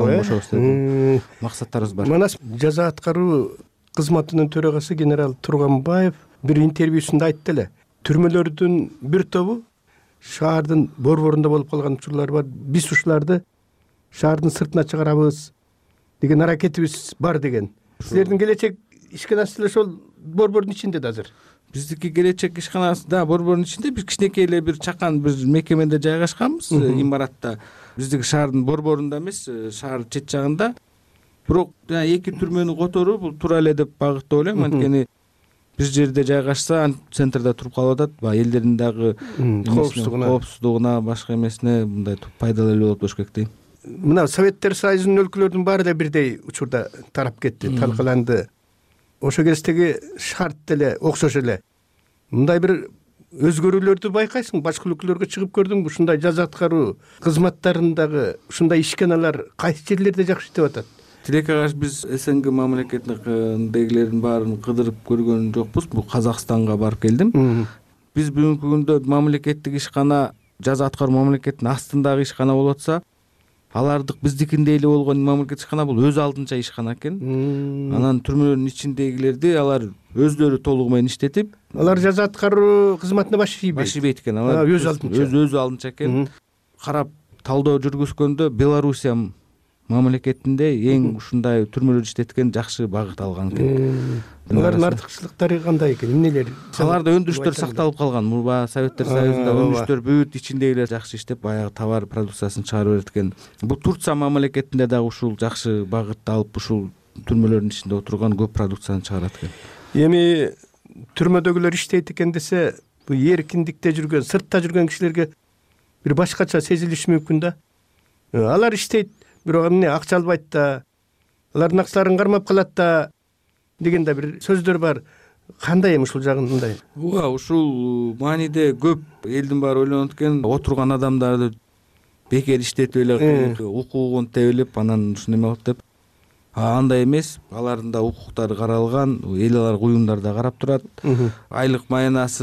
кошконго максаттарыбыз бар. Манас жаза аткаруу кызматынын төрагасы генерал Турганбаев бир интервьюсунда айтты эле, түрмөлөрдүн бир тобу шаардын борборунда болуп калган учурлар бар. Биз ушуларды шаардын сыртына чыгарабыз деген аракетибиз бар деген. Силердин келечек ишканасы ошол борбордун ичинде да азыр. Биздики келечек ишканасы да борбордун ичинде, биз кичинекей эле бир чакан бир мекемеде жайгашканбыз, имаратта. Биздики шаардын борборунда эмес, шаар чет жагында. Бирок эки түрмөнү которуу бул туура эле деп багытта ойлойм. Анткени бир жерде жайгашса, центрде туруп калып атат, баягы элдердин дагы коопсуздугуна, коопсуздугуна, башка эмесине мындай пайдалуу эле болот болуш керек дейм. Мына Советтер Союзунун өлкөлөрдүн баары да бирдей учурда тарап кетти, талкаланды. Ошо кездеги шарт деле окшош эле. Мындай бир өзгөрүүлөрдү байкайсың, башка өлкөлөргө чыгып көрдүңбү? Ушундай жаза аткаруу кызматтарындагы ушундай ишканалар кайсы жерлерде жакшы иштеп атат? Тилекке каршы биз СНГ мамлекетиндегилердин баарын кыдырып көргөн жокпуз. Бул Казакстанга барып келдим. Биз бүгүнкү күндө мамлекеттик ишкана, жаза аткаруу мамлекеттин астындагы ишкана болуп атса, алардык биздикиндей эле болгон мамлекеттик ишкана бул өз алдынча ишкана экен. Анан түрмөлөрдүн ичиндегилерди алар өздөрү толугу менен иштетип, алар жаза аткаруу кызматына баш ийбейт. Баш ийбейт экен. Алар өз алдынча. Өз өзү алдынча экен. Карап талдоо жүргүзгөндө Белоруссия мамлекетинде эң ушундай түрмөлөрдү иштеткен жакшы багыт алган экен. Алардын артыкчылыктары кандай экен? Эмнелер? Аларда өндүрүштөр сакталып калган. Мурба Советтер Союзунда өндүрүштөр бүт ичиндегилер жакшы иштеп, баягы товар продукциясын чыгарып берет экен. Бул Турция мамлекетинде дагы ушул жакшы багытты алып, ушул түрмөлөрдүн ичинде отурган көп продукцияны чыгарат экен. Эми түрмөдөгүлөр иштейт экен десе, бул эркиндикте жүргөн, сыртта жүргөн кишилерге бир башкача сезилиши мүмкүн да. Алар иштейт, бирок эмне акча албайт да, алардын акчаларын кармап калат да деген да бир сөздөр бар. Кандай эми ушул жагын мындай? Ооба, ушул мааниде көп элдин баары ойлонот экен, отурган адамдарды бекер иштетип эле укугун тебелеп, анан ушуну эме кылып деп. Андай эмес, алардын да укуктары каралган, эл алар уюмдар да карап турат. Айлык маянасын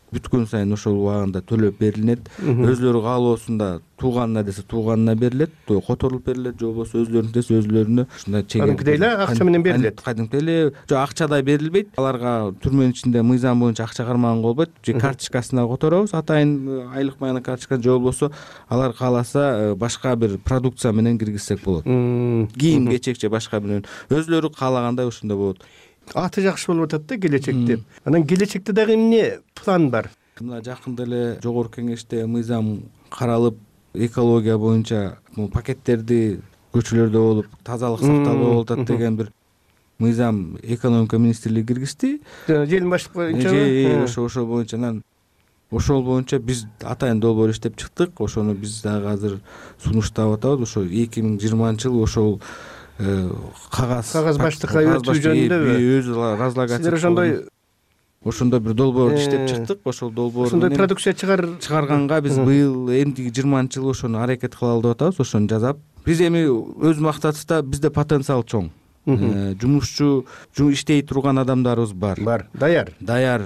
бүткөн сайын ошол убагында төлөп берилет. Өзлөрү каалоосунда тууганына десе тууганына берилет, которулуп берилет, же болбосо өзлөрүнүн десе өзлөрүнө ушундай чек. Кадимкидей эле акча менен берилет. Кадимкидей эле, жок акчадай берилбейт. Аларга түрмөнүн ичинде мыйзам боюнча акча кармаганга болбойт. Же карточкасына которобуз, атайын айлык майына карточка, же болбосо алар кааласа башка бир продукция менен киргизсек болот. Кийим кечек же башка бир өзлөрү каалагандай ошондой болот. Аты жакшы болуп атат да келечекте. Анан келечекте дагы эмне план бар? Мына жакында эле жогорку кеңеште мыйзам каралып, экология боюнча пакеттерди көчөлөрдө болуп тазалык сакталып болуп атат деген бир мыйзам экономика министрлиги киргизди. Желин баштык боюнча. Ошо ошол боюнча анан ошол боюнча биз атайын долбоор иштеп чыктык. Ошону биз дагы азыр сунуштап атабыз. Ошо эки миң жыйырманчы жылы ошол кагаз кагаз баштыкка өтүү жөнүндө өзү разлагать. Силер ошондой ошондой бир долбоорду иштеп чыктык. Ошол долбоор ошондой продукция чыгар чыгарганга биз быйыл эмдиги жыйырманчы жылы ошону аракет кылалы деп атабыз. Ошону жасап, биз эми өз максатыбызда бизде потенциал чоң. Жумушчу, иштей турган адамдарыбыз бар. Бар, даяр. Даяр.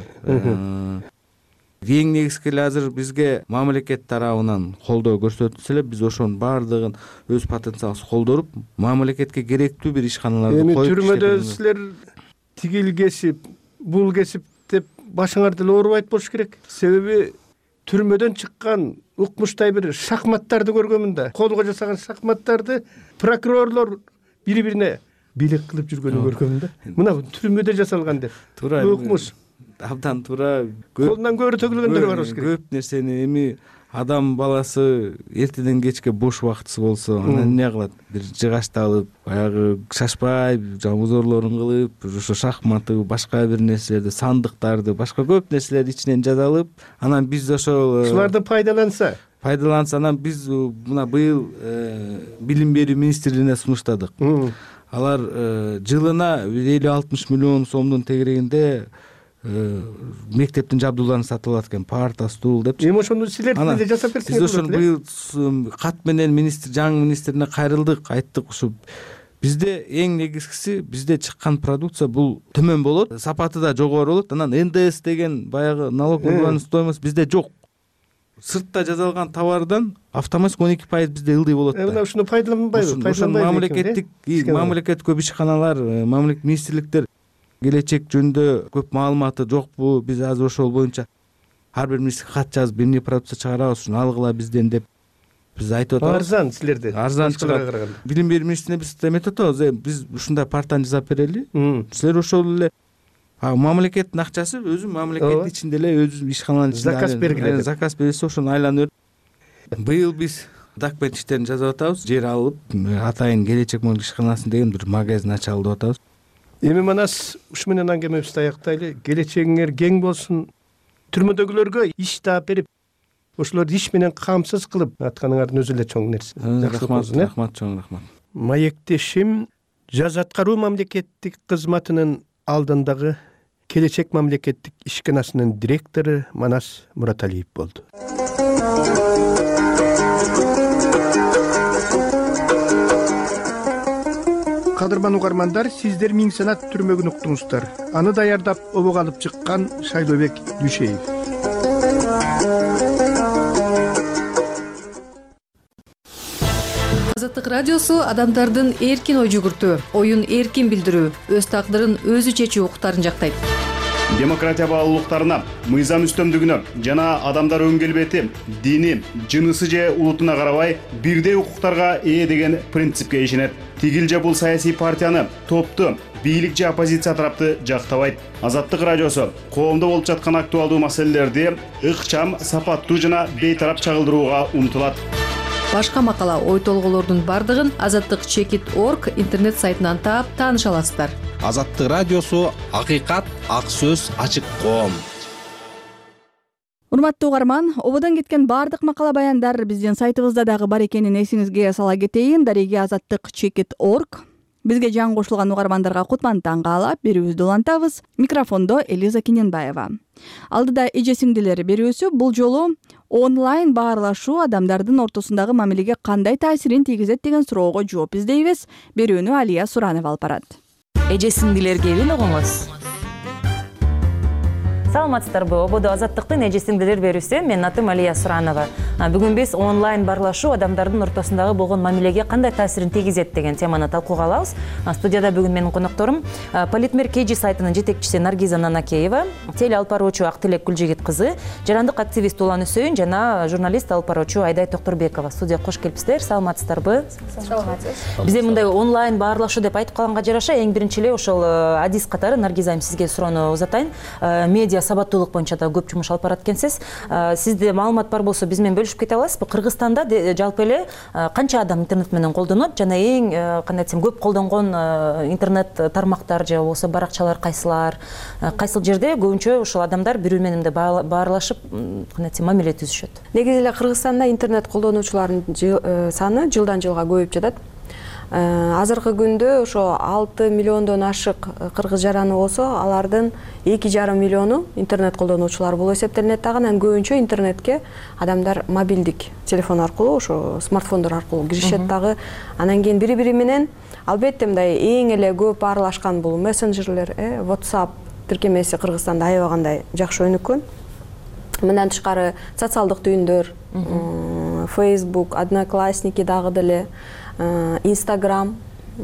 Эң негизги эле азыр бизге мамлекет тарабынан колдоо көрсөтүлсө эле, биз ошонун баардыгын өз потенциалыбызды колдоруп, мамлекетке керектүү бир ишканаларды коюп. Эми түрмөдө силер тигил кесип, бул кесип деп башыңар деле оорубайт болуш керек. Себеби түрмөдөн чыккан укмуштай бир шахматтарды көргөмүн да. Колго жасаган шахматтарды прокурорлор бири-бирине бийлик кылып жүргөнү көргөмүн да. Мына түрмөдө жасалган деп. Туура. Укмуш абдан туура. Колунан көбүрө төгүлгөндөр бар болуш керек. Көп нерсени эми адам баласы эртеден кечке бош убактысы болсо, анан эмне кылат? Бир жыгачты алып, баягы шашпай, жамузорлорун кылып, ошо шахматы, башка бир нерселерди, сандыктарды, башка көп нерселерди ичинен жаза алып, анан биз ошол ушуларды пайдаланса, пайдаланса, анан биз мына быйыл билим берүү министрлигине сунуштадык. Алар жылына элүү алтымыш миллион сомдун тегерегинде мектептин жабдууларын сатып алат экен, парта, стул депчи. Эми ошону силер деле жасап берсеңер болот. Биз ошону быйыл кат менен министр, жаңы министрине кайрылдык, айттык, ушу бизде эң негизгиси бизде чыккан продукция бул төмөн болот, сапаты да жогору болот. Анан эн дэ эс деген баягы налоговый стоимость бизде жок. Сыртта жасалган товардан автоматик он эки пайыз бизде ылдый болот. Мына ушуну пайдаланбайбы? Ошону мамлекеттик, мамлекет көп ишканалар, мамлекеттик министрликтер келечек жөнүндө көп маалыматы жокпу? Биз азыр ошол боюнча ар бир министрге кат жазып, эмне продукция чыгарабыз, ушуну алгыла бизден деп биз айтып атабыз. Арзан силерде. Арзан чыгат. Билим берүү министрине биз эметип атабыз, биз ушундай партаны жасап берели. Силер ошол эле мамлекеттин акчасы өзү мамлекеттин ичинде эле өзү ишканалардын ичинде заказ бергиле. Заказ берилсе ошону айланып. Быйыл биз документ иштерин жазып атабыз, жер алып, атайын келечек моңдук ишканасын деген бир магазин ачалы деп атабыз. Эми манас ушу менен аңгемебизди аяктайлы. Келечегиңер кең болсун. Түрмөдөгүлөргө иш таап берип, ошолорду иш менен камсыз кылып атканыңардын өзү эле чоң нерсе. Рахмат, рахмат, чоң рахмат. Маектешим жаз аткаруу мамлекеттик кызматынын алдындагы Келечек мамлекеттик ишканасынын директору Манас Мураталиев болду. Кадырман угармандар, сиздер Миң Санат түрмөгүн уктуңуздар. Аны даярдап обого алып чыккан Шайлообек Дүйшеев. Азаттык радиосу адамдардын эркин ой жүгүртүү, оюн эркин билдирүү, өз тагдырын өзү чечүү укуктарын жактайт. Демократия баалуулуктарына, мыйзам үстөмдүгүнө жана адамдар өң келбети, дини, жынысы же улутуна карабай бирдей укуктарга ээ деген принципке ишенет. Тигил же бул саясий партияны, топту, бийлик же оппозиция тарапты жактабайт. Азаттык радиосу коомдо болуп жаткан актуалдуу маселелерди ыкчам, сапаттуу жана бейтарап чагылдырууга умтулат. Башка макала, ой толголордун бардыгын азаттык чекит точка орг интернет сайтынан таап тааныша аласыздар. Азаттык радиосу акыйкат, ак сөз, ачык коом. Урматтуу угарман, ободон кеткен бардык макала баяндар биздин сайтыбызда дагы бар экенин эсиңизге сала кетейин. Дареги азаттык чекит точка орг. Бизге жаңы кошулган угармандарга кутмандыктан каалап берүүбүздү улантабыз. Микрофондо Элиза Кененбаева. Алдыда эже сиңдилер берүүсү бул жолу онлайн баарлашуу адамдардын ортосундагы мамилеге кандай таасирин тийгизет деген суроого жооп издейбиз. Берүүнү Алия Суранова алып барат. Эже сиңдилер кебин угуңуз. Саламатсыздарбы? Ободо азаттыктын эжесиңдилер берүүсү. Менин атым Алия Суранова. Бүгүн биз онлайн баарлашуу адамдардын ортосундагы болгон мамилеге кандай таасирин тийгизет деген теманы талкууга алабыз. Студияда бүгүн менин конокторум Политмер Кж сайтынын жетекчиси Наргиза Нанакеева, теле алып баруучу Актилек Гүлжигит кызы, жарандык активист Улан Үсөйүн жана журналист алып баруучу Айдай Токторбекова. Студияга кош келипсиздер. Саламатсыздарбы? Саламатсыз. Бизе мындай онлайн баарлашуу деп айтып калганга жараша эң биринчи эле ошол адис катары Наргиза айым сизге суроону узатайын. Медиа сабаттуулук боюнча да көп жумуш алып барат экенсиз. Сизде маалымат бар болсо биз менен бөлүшүп кете аласызбы? Кыргызстанда жалпы эле канча адам интернет менен колдонот жана эң кандай десем көп колдонгон интернет тармактар же болбосо баракчалар кайсылар? Кайсыл жерде көбүнчө ошол адамдар бири бири менен баарлашып кандай десем мамиле түзүшөт? Негизи эле Кыргызстанда интернет колдонуучулардын саны жылдан жылга көбөйүп жатат. Азыркы күндө ошо алты миллиондон ашык кыргыз жараны болсо, алардын эки жарым миллиону интернет колдонуучулар болуп эсептелинет. Дагы анан көбүнчө интернетке адамдар мобилдик телефон аркылуу, ошо смартфондор аркылуу киришет дагы. Анан кийин бири-бири менен албетте мындай эң эле көп баарлашкан бул мессенджерлер, WhatsApp тиркемеси Кыргызстанда аябагандай жакшы өнүккөн. Мындан тышкары социалдык түйүндөр, Facebook, Одноклассники дагы деле, Instagram,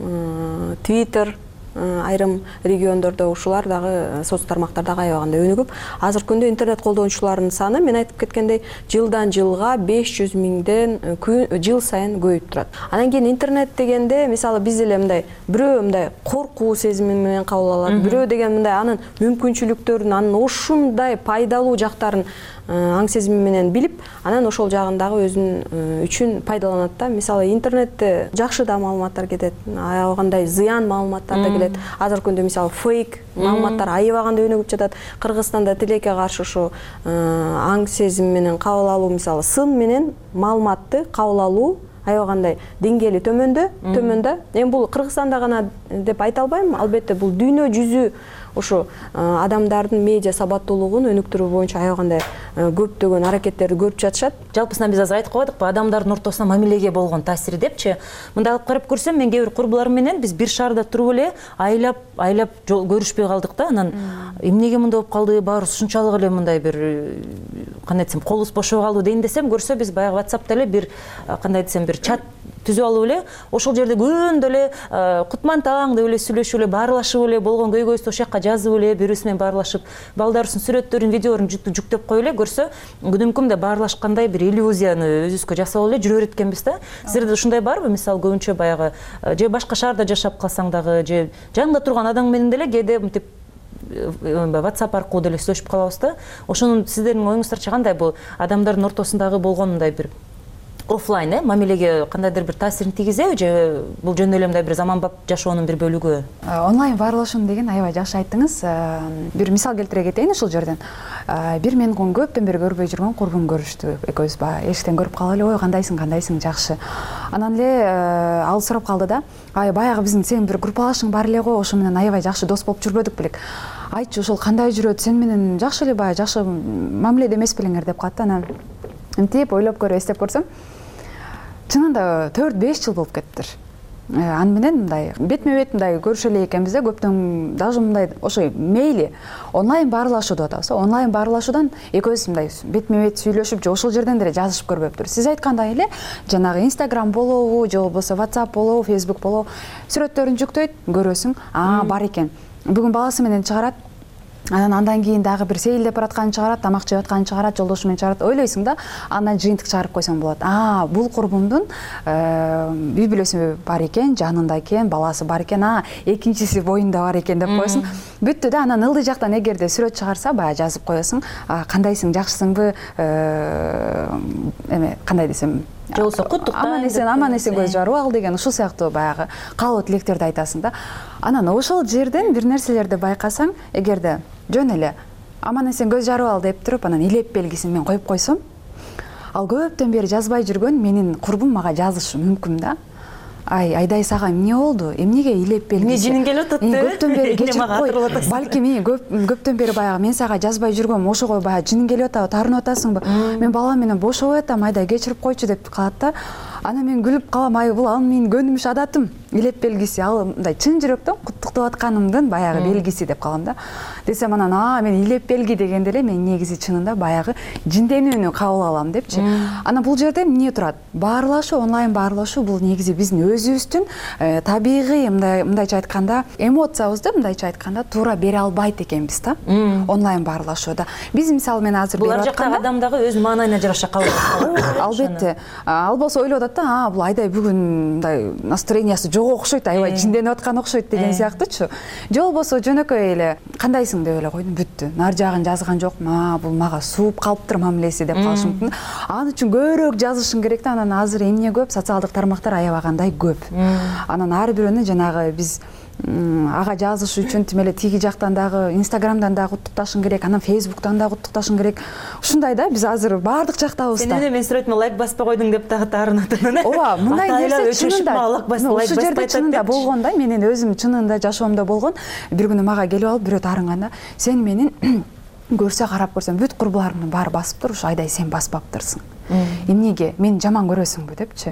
Twitter, айрым региондордо ушулар дагы соц тармактар дагы аябагандай өнүгүп, азыркы күндө интернет колдонуучулардын саны мен айтып кеткендей жылдан жылга беш жүз миңден жыл сайын көбөйүп турат. Анан кийин интернет дегенде мисалы биз эле мындай бирөө мындай коркуу сезими менен кабыл алат, бирөө деген мындай анын мүмкүнчүлүктөрүн, анын ушундай пайдалуу жактарын аң сезими менен билип, анан ошол жагындагы өзүнүн үчүн пайдаланат да. Мисалы интернетте жакшы да маалыматтар кетет, аябагандай зыян маалыматтар да келет. Азыркы күндө мисалы фейк маалыматтар аябагандай өнүгүп жатат. Кыргызстанда тилекке каршы ошо аң сезим менен кабыл алуу, мисалы сын менен маалыматты кабыл алуу аябагандай деңгээли төмөндө, төмөндө. Эми бул Кыргызстанда гана деп айта албайм, албетте бул дүйнө жүзү ошо адамдардын медиа сабаттуулугун өнүктүрүү боюнча аябагандай көптөгөн аракеттерди көрүп жатышат. Жалпысынан биз азыр айтып койдукпу, адамдардын ортосуна мамилеге болгон таасири депчи. Мындай алып карап көрсөм, мен кээ бир курбуларым менен биз бир шаарда туруп эле айлап, айлап көрүшпөй калдык да. Анан эмнеге мындай болуп калды, баарыбыз ушунчалык эле мындай бир кандай десем, колубуз бошой калды дейин десем, көрсө биз баягы WhatsApp'та эле бир кандай десем, бир чат түзүп алып эле, ошол жерде күндө эле кутман таң деп эле сүйлөшүп эле, баарлашып эле болгон көйгөйсү ошол жакка жазып эле, бири-бирибиз менен баарлашып, балдарыбыздын сүрөттөрүн, видеолорун жүктөп коюп эле көрсө, күнүмкү мындай баарлашкандай бир иллюзияны өзүбүзгө жасап эле жүрө берет экенбиз да. Силерде ушундай барбы? Мисалы көбүнчө баягы же башка шаарда жашап калсаң дагы, же жаныңда турган адам менен деле кээде мынтип WhatsApp аркылуу деле сүйлөшүп калабыз да. Ошонун сиздердин оюңуздарча кандай бул адамдардын ортосундагы болгон мындай бир офлайн э мамилеге кандайдыр бир таасирин тийгизеби, же бул жөн эле мындай бир заманбап жашоонун бир бөлүгү? Онлайн баарлашуу деген аябай жакшы айттыңыз. Бир мисал келтире кетейин ушул жерден. Бир мен көптөн бери көрбөй жүргөн курбум көрүштү. Экөөбүз баягы эшиктен көрүп калып эле, ой кандайсың, кандайсың, жакшы. Анан эле ал сурап калды да, ай баягы биздин сен бир группалашың бар эле го, ошо менен аябай жакшы дос болуп жүрбөдүк белек. Айтчы, ошол кандай жүрөт, сен менен жакшы эле баягы жакшы мамиледе эмес белеңер деп калды. Анан мынтип ойлоп көрүп эстеп көрсөм, чынында төрт беш жыл болуп кетиптир. Аны менен мындай бетме-бет мындай көрүшө эле экенбиз да, көптөн даже мындай ошо мейли онлайн баарлашуу деп атабыз. Онлайн баарлашуудан экөөбүз мындай бетме-бет сүйлөшүп, же ошол жерден деле жазышып көрбөптүр. Сиз айткандай эле жанагы Instagram болобу, же болбосо WhatsApp болобу, Facebook болобу, сүрөттөрүн жүктөйт, көрөсүң, а бар экен. Бүгүн баласы менен чыгарат. Анан андан кийин дагы бир сейилдеп баратканын чыгарат, тамак жеп атканын чыгарат, жолдошу менен чыгарат. Ойлойсуң да, андан жыйынтык чыгарып койсоң болот. А, бул курбумдун үй бүлөсү бар экен, жанында экен, баласы бар экен, а, экинчиси боюнда бар экен деп коесуң. Бүттү да, анан ылдый жактан эгерде сүрөт чыгарса, баягы жазып коесуң, кандайсың, жакшысыңбы, эме, кандай десем, же болбосо куттуктайм, аман эсен, аман эсен көз жарып ал деген ушул сыяктуу баягы каалоо тилектерди айтасың да. Анан ошол жерден бир нерселерди байкасаң, эгерде жөн эле аман эсен көз жарып ал деп туруп, анан илеп белгисин мен коюп койсом, ал көптөн бери жазбай жүргөн менин курбум мага жазышы мүмкүн да. ай Айдай сага эмне болду, эмнеге илеп белгиси, эмне жиниң келип атат да, көптөн бери кечирип кой, балким көптөн бери баягы мен сага жазбай жүргөм, ошого баягы жиниң келип атабы, таарынып атасыңбы, мен балам менен бошобой атам, Айдай кечирип койчу деп калат да. Ана мен күлүп калам, ай бул ал менин көнүмүш адатым, илеп белгиси, ал мындай чын жүрөктөн куттуктап атканымдын баягы белгиси деп калам да. Десем анан а мен илеп белги дегенде эле мен негизи чынында баягы жинденүүнү кабыл алам депчи. Анан бул жерде эмне турат? Баарлашуу, онлайн баарлашуу бул негизи биздин өзүбүздүн табигый, мындай мындайча айтканда, эмоциябызды мындайча айтканда туура бере албайт экенбиз да. Онлайн баарлашууда. Биз мисалы мен азыр берип атканда булар жактагы адамдагы өз маанайына жараша кабыл алат. Албетте. Ал болсо ойлоп атат да, а бул Айдай бүгүн мындай настроениясы жок окшойт, аябай жинденип аткан окшойт деген сыяктуучу. Же болбосо жөнөкөй эле кандайсың деп эле койдум, бүттү. Нар жагын жазган жокмун, а бул мага сууп калыптыр мамилеси деп калышым мүмкүн. Анын үчүн көбүрөөк жазышың керек да. Анан азыр эмне көп, социалдык тармактар аябагандай көп. Анан ар бирөөнү жанагы биз ага жазыш үчүн тим эле тиги жактан дагы Инстаграмдан дагы куттукташың керек, анан Фейсбуктан дагы куттукташың керек. Ушундай да, биз азыр баардык жактабыз да. Сен мен суретиме лайк баспай койдуң деп дагы таарынат анан. Ооба, мындай нерсе чынында ушул жерде чынында болгон да, менин өзүм чынында жашоомдо болгон. Бир күнү мага келип алып бирөө таарынганда, сен менин көрсө карап көрсөм бүт курбуларымдын баары басыптыр, ушу Айдай сен баспаптырсың. Эмнеге мени жаман көрөсүңбү депчи.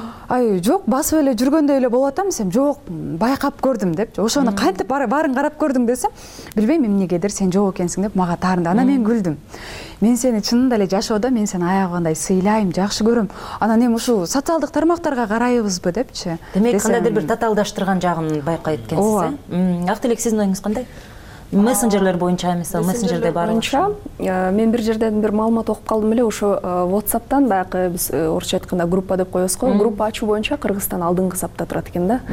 Ай жок, басып эле жүргөндөй эле болуп атам, сен жок, байкап көрдүм депчи. Ошону кантип баарын карап көрдүң десем, билбейм эмнегедир сен жок экенсиң деп мага таарынды. Анан мен күлдүм. Мен сени чынында эле жашоодо мен сени аябагандай сыйлайм, жакшы көрөм. Анан эми ушул социалдык тармактарга карайбызбы депчи. Демек кандайдыр бир татаалдаштырган жагын байкайт экенсиз, э? Актилек, сиздин оюңуз кандай? Мессенджерлер боюнча, мисалы, мессенджерде бар боюнча мен бир жерден бир маалымат окуп калдым эле, ошо WhatsApp'тан баягы биз орусча айтканда группа деп коебуз го, группа ачуу боюнча Кыргызстан алдыңкы сапта турат экен да.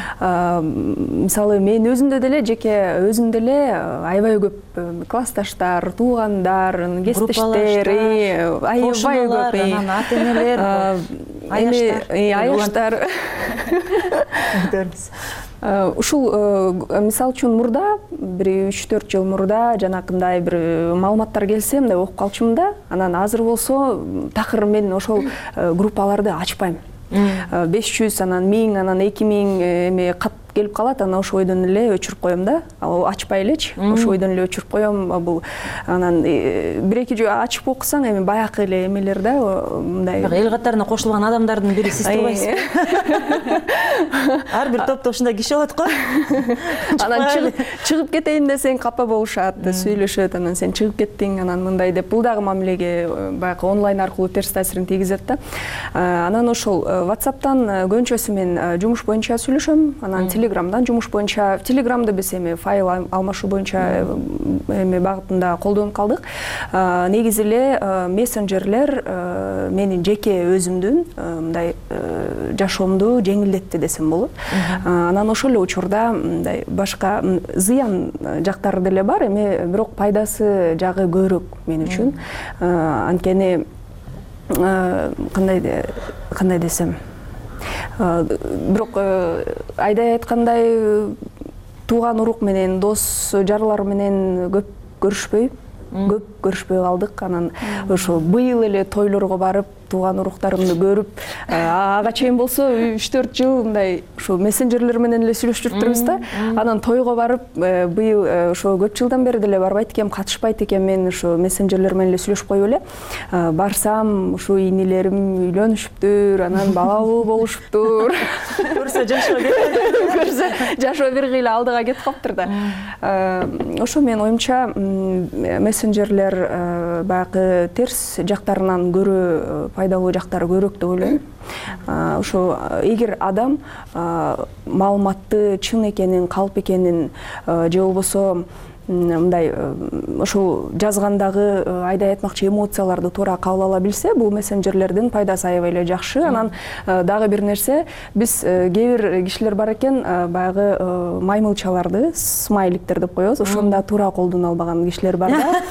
Мисалы мен өзүмдө деле жеке өзүм деле аябай көп классташтар, туугандар, кесиптештер, аябай көп, анан ата-энелер, аяштар. Ушул мисалы үчүн мурда бир үч төрт жыл мурда жанакындай бир маалыматтар келсе мындай окуп калчумун да. Анан азыр болсо такыр мен ошол группаларды ачпайм. беш жүз, анан миң, анан эки миң эме кат келип калат, анан ошо ойдон эле өчүрүп коем да. Ачпай элечи, ошо ойдон эле өчүрүп коем. Бул анан бир эки жөө ачып окусаң эми баягы эле эмелер да, мындай. Эл катарына кошулган адамдардын бири сиз турбайсызбы? Ар бир топто ушундай киши болот го. Анан чыгып кетейин десең капа болушат, сүйлөшөт, анан сен чыгып кеттиң, анан мындай деп бул дагы мамилеге баягы онлайн аркылуу терс таасирин тийгизет да. Анан ошол WhatsApp'тан көбүнчөсү мен жумуш боюнча сүйлөшөм, анан Телеграмдан жумуш боюнча, Телеграмды биз эми файл алмашуу боюнча эми багытында колдонуп калдык. Негизи эле мессенджерлер менин жеке өзүмдүн мындай жашоомду жеңилдетти десем болот. Анан ошол эле учурда мындай башка зыян жактары деле бар, эми бирок пайдасы жагы көбүрөөк мен үчүн. Анткени кандай кандай десем, бирок Айдай айткандай тууган урук менен, дос жарлар менен көп көрүшпөй, көп көрүшпөй калдык. Анан ошо быйыл эле тойлорго барып, тууган уруктарымды көрүп, ага чейин болсо үч төрт жыл мындай ошо мессенджерлер менен эле сүйлөшүп жүрүпбүз да. Анан тойго барып, быйыл ошо көп жылдан бери деле барбайт экем, катышпайт экем, мен ошо мессенджерлер менен эле сүйлөшүп коюп эле. Барсам, ошо инилерим үйлөнүшүптүр, анан балалуу болушуптур. Көрсө жашоо кетет. Көрсө жашоо бир кыйла алдыга кетип калыптыр да. Ошо менин оюмча мессенджерлер баягы терс жактарынан көрө пайдалуу жактары көбүрөөк деп ойлойм. Ошо эгер адам маалыматты чын экенин, калп экенин же болбосо мындай ошол жазгандагы Айдай айтмакчы эмоцияларды туура кабыл ала билсе, бул мессенджерлердин пайдасы аябай эле жакшы. Анан дагы бир нерсе, биз кээ бир кишилер бар экен, баягы маймылчаларды, смайликтер деп коебуз, ошону да туура колдоно албаган кишилер бар да.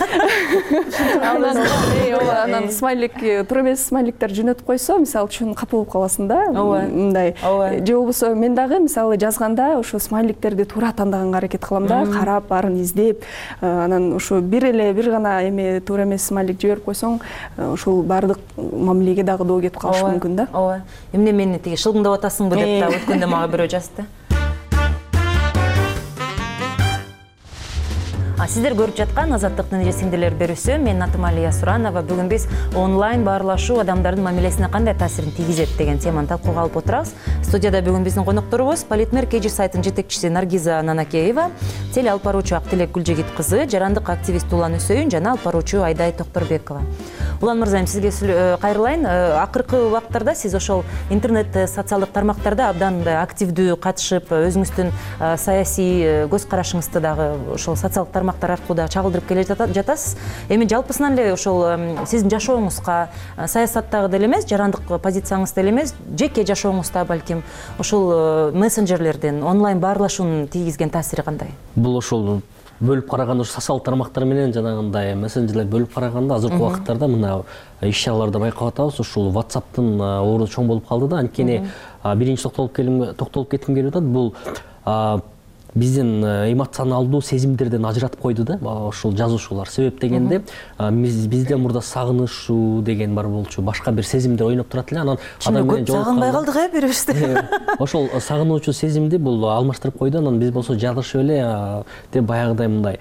анан смайлик туура эмес смайликтер жөнөтүп койсо мисалы үчүн капа болуп каласың да, мындай. Же болбосо мен дагы мисалы жазганда ошо смайликтерди туура тандаганга аракет кылам да, карап баарын издеп, анан ошо бир эле бир гана эме туура эмес смайлик жиберип койсоң, ошол баардык мамилеге дагы доо кетип калышы мүмкүн да. Ооба. Эмне мени тиги шылгыңдап атасыңбы деп да өткөндө мага бирөө жазды. Сиздер көрүп жаткан Азаттыктын жесиңдилер берүүсү. Мен атым Алия Суранова. Бүгүн биз онлайн баарлашуу адамдардын мамилесине кандай таасирин тийгизет деген теманы талкууга алып отурабыз. Студияда бүгүн биздин конокторубуз Политмер Кежи сайтынын жетекчиси Наргиза Нанакеева, теле алып баруучу Актилек Гүлжегит кызы, жарандык активист Улан Өсөйүн жана алып баруучу Айдай Токторбекова. Улан мырзайым, сизге кайрылайын. Акыркы убакыттарда сиз ошол интернет социалдык тармактарда абдан активдүү катышып, өзүңүздүн саясий көз карашыңызды дагы ошол социалдык тармактар аркылуу да чагылдырып келе жатасыз. Эми жалпысынан эле ошол сиздин жашооңузга, саясаттагы деле эмес, жарандык позицияңызда эле эмес, жеке жашооңузда балким ошол мессенджерлердин, онлайн баарлашуунун тийгизген таасири кандай? Бул ошол бөлүп караганда ошо социалдык тармактар менен жанагындай мессенджерлер бөлүп караганда азыркы убакыттарда мына иш-чараларда байкап атабыз, ушул WhatsApp'тын орду чоң болуп калды да. Анткени биринчи токтолуп кетким келип атат, бул биздин эмоционалдуу сезимдерден ажыратып койду да ошол жазуучулар. Себеп дегенде бизде мурда сагынышуу деген бар болчу, башка бир сезимдер ойноп турат эле, анан адам менен жолукканда сагынбай калдык э бирибизде. Ошол сагынуучу сезимди бул алмаштырып койду, анан биз болсо жагышып эле деп баягыдай мындай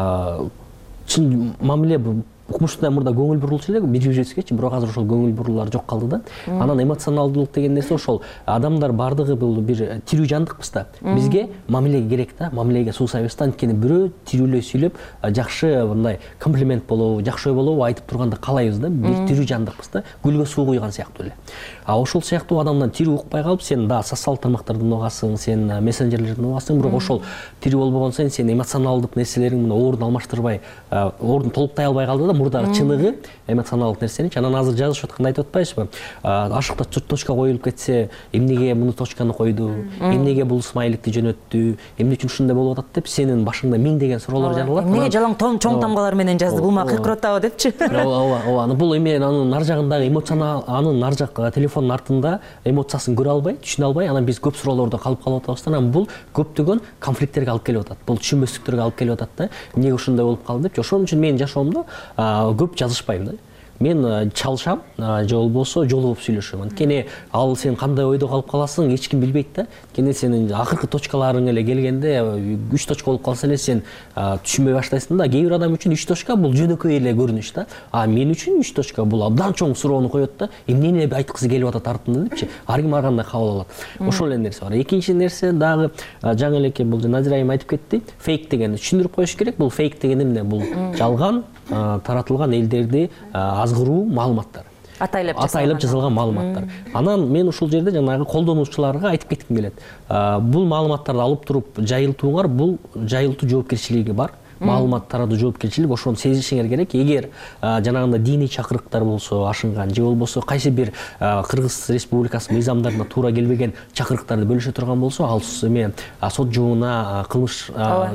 чын мамиле укмушундай мурда көңүл бурулчу эле бир жүзгечи, бирок азыр ошол көңүл бурулуулар жок калды да. Анан эмоционалдуулук деген нерсе ошол адамдар бардыгы бул бир тирүү жандыкпыз да. Бизге мамиле керек да, мамилеге суусайбыз да. Анткени бирөө тирүүлөй сүйлөп, жакшы мындай комплимент болобу, жакшы ой болобу айтып турганды каалайбыз да. Бир тирүү жандыкпыз да. Гүлгө суу куйган сыяктуу эле. А ошол сыяктуу адамдан тирүү укпай калып, сен да социалдык тармактардан угасың, сен мессенджерлерден угасың, бирок ошол тирүү болбогон сайын сен эмоционалдык нерселериң мына ордун алмаштырбай, ордун толуктай албай калды да. Мурдагы чыныгы эмоционалдык нерсени. Анан азыр жазышып атканда айтып атпайсызбы? Ашыкта точка коюлуп кетсе, эмнеге муну точканы койду, эмнеге бул смайликти жөнөттү, эмне үчүн ушундай болуп атат деп сенин башыңда миң деген суроолор жаралат. Эмнеге жалаң чоң тамгалар менен жазды, бул мага кыйкыратабы депчи? Ооба, ооба. Бул эми анын нар жагындагы эмоционал, анын нар жак телефондун артында эмоциясын көрө албай, түшүнө албай, анан биз көп суроолордо калып калып атабыз. Анан бул көптөгөн конфликттерге алып келип атат. Бул түшүнбөстүктөргө алып келип атат да. Эмнеге ушундай болуп калды депчи? Ошон үчүн менин жашоомдо көп жазышпайм да. Мен чалышам, же болбосо жолугуп сүйлөшөм. Анткени ал сен кандай ойдо калып каласың, эч ким билбейт да. Анткени сенин акыркы точкаларың эле келгенде үч точка болуп калса эле сен түшүнбөй баштайсың да. Кээ бир адам үчүн үч точка бул жөнөкөй эле көрүнүш да. А мен үчүн үч точка бул абдан чоң суроону коет да. Эмнени айткысы келип атат артында депчи. Ар ким ар кандай кабыл алат. Ошол эле нерсе бар. Экинчи нерсе дагы жаңы элеке бул Назира айым айтып кетти. Фейк дегенди түшүндүрүп коюш керек. Бул фейк деген эмне? Бул жалган таратылган элдерди азгыруу маалыматтар. Атайлап жазылган маалыматтар. Анан мен ушул жерде жанагы колдонуучуларга айтып кетким келет. Бул маалыматтарды алып туруп жайылтууңар бул жайылтуу жоопкерчилиги бар. Маалымат таратуу жоопкерчилик, ошону сезишиңер керек. Эгер жанагындай диний чакырыктар болсо ашынган, же болбосо кайсы бир Кыргыз Республикасынын мыйзамдарына туура келбеген чакырыктарды бөлүшө турган болсо, ал эме сот жобуна кылмыш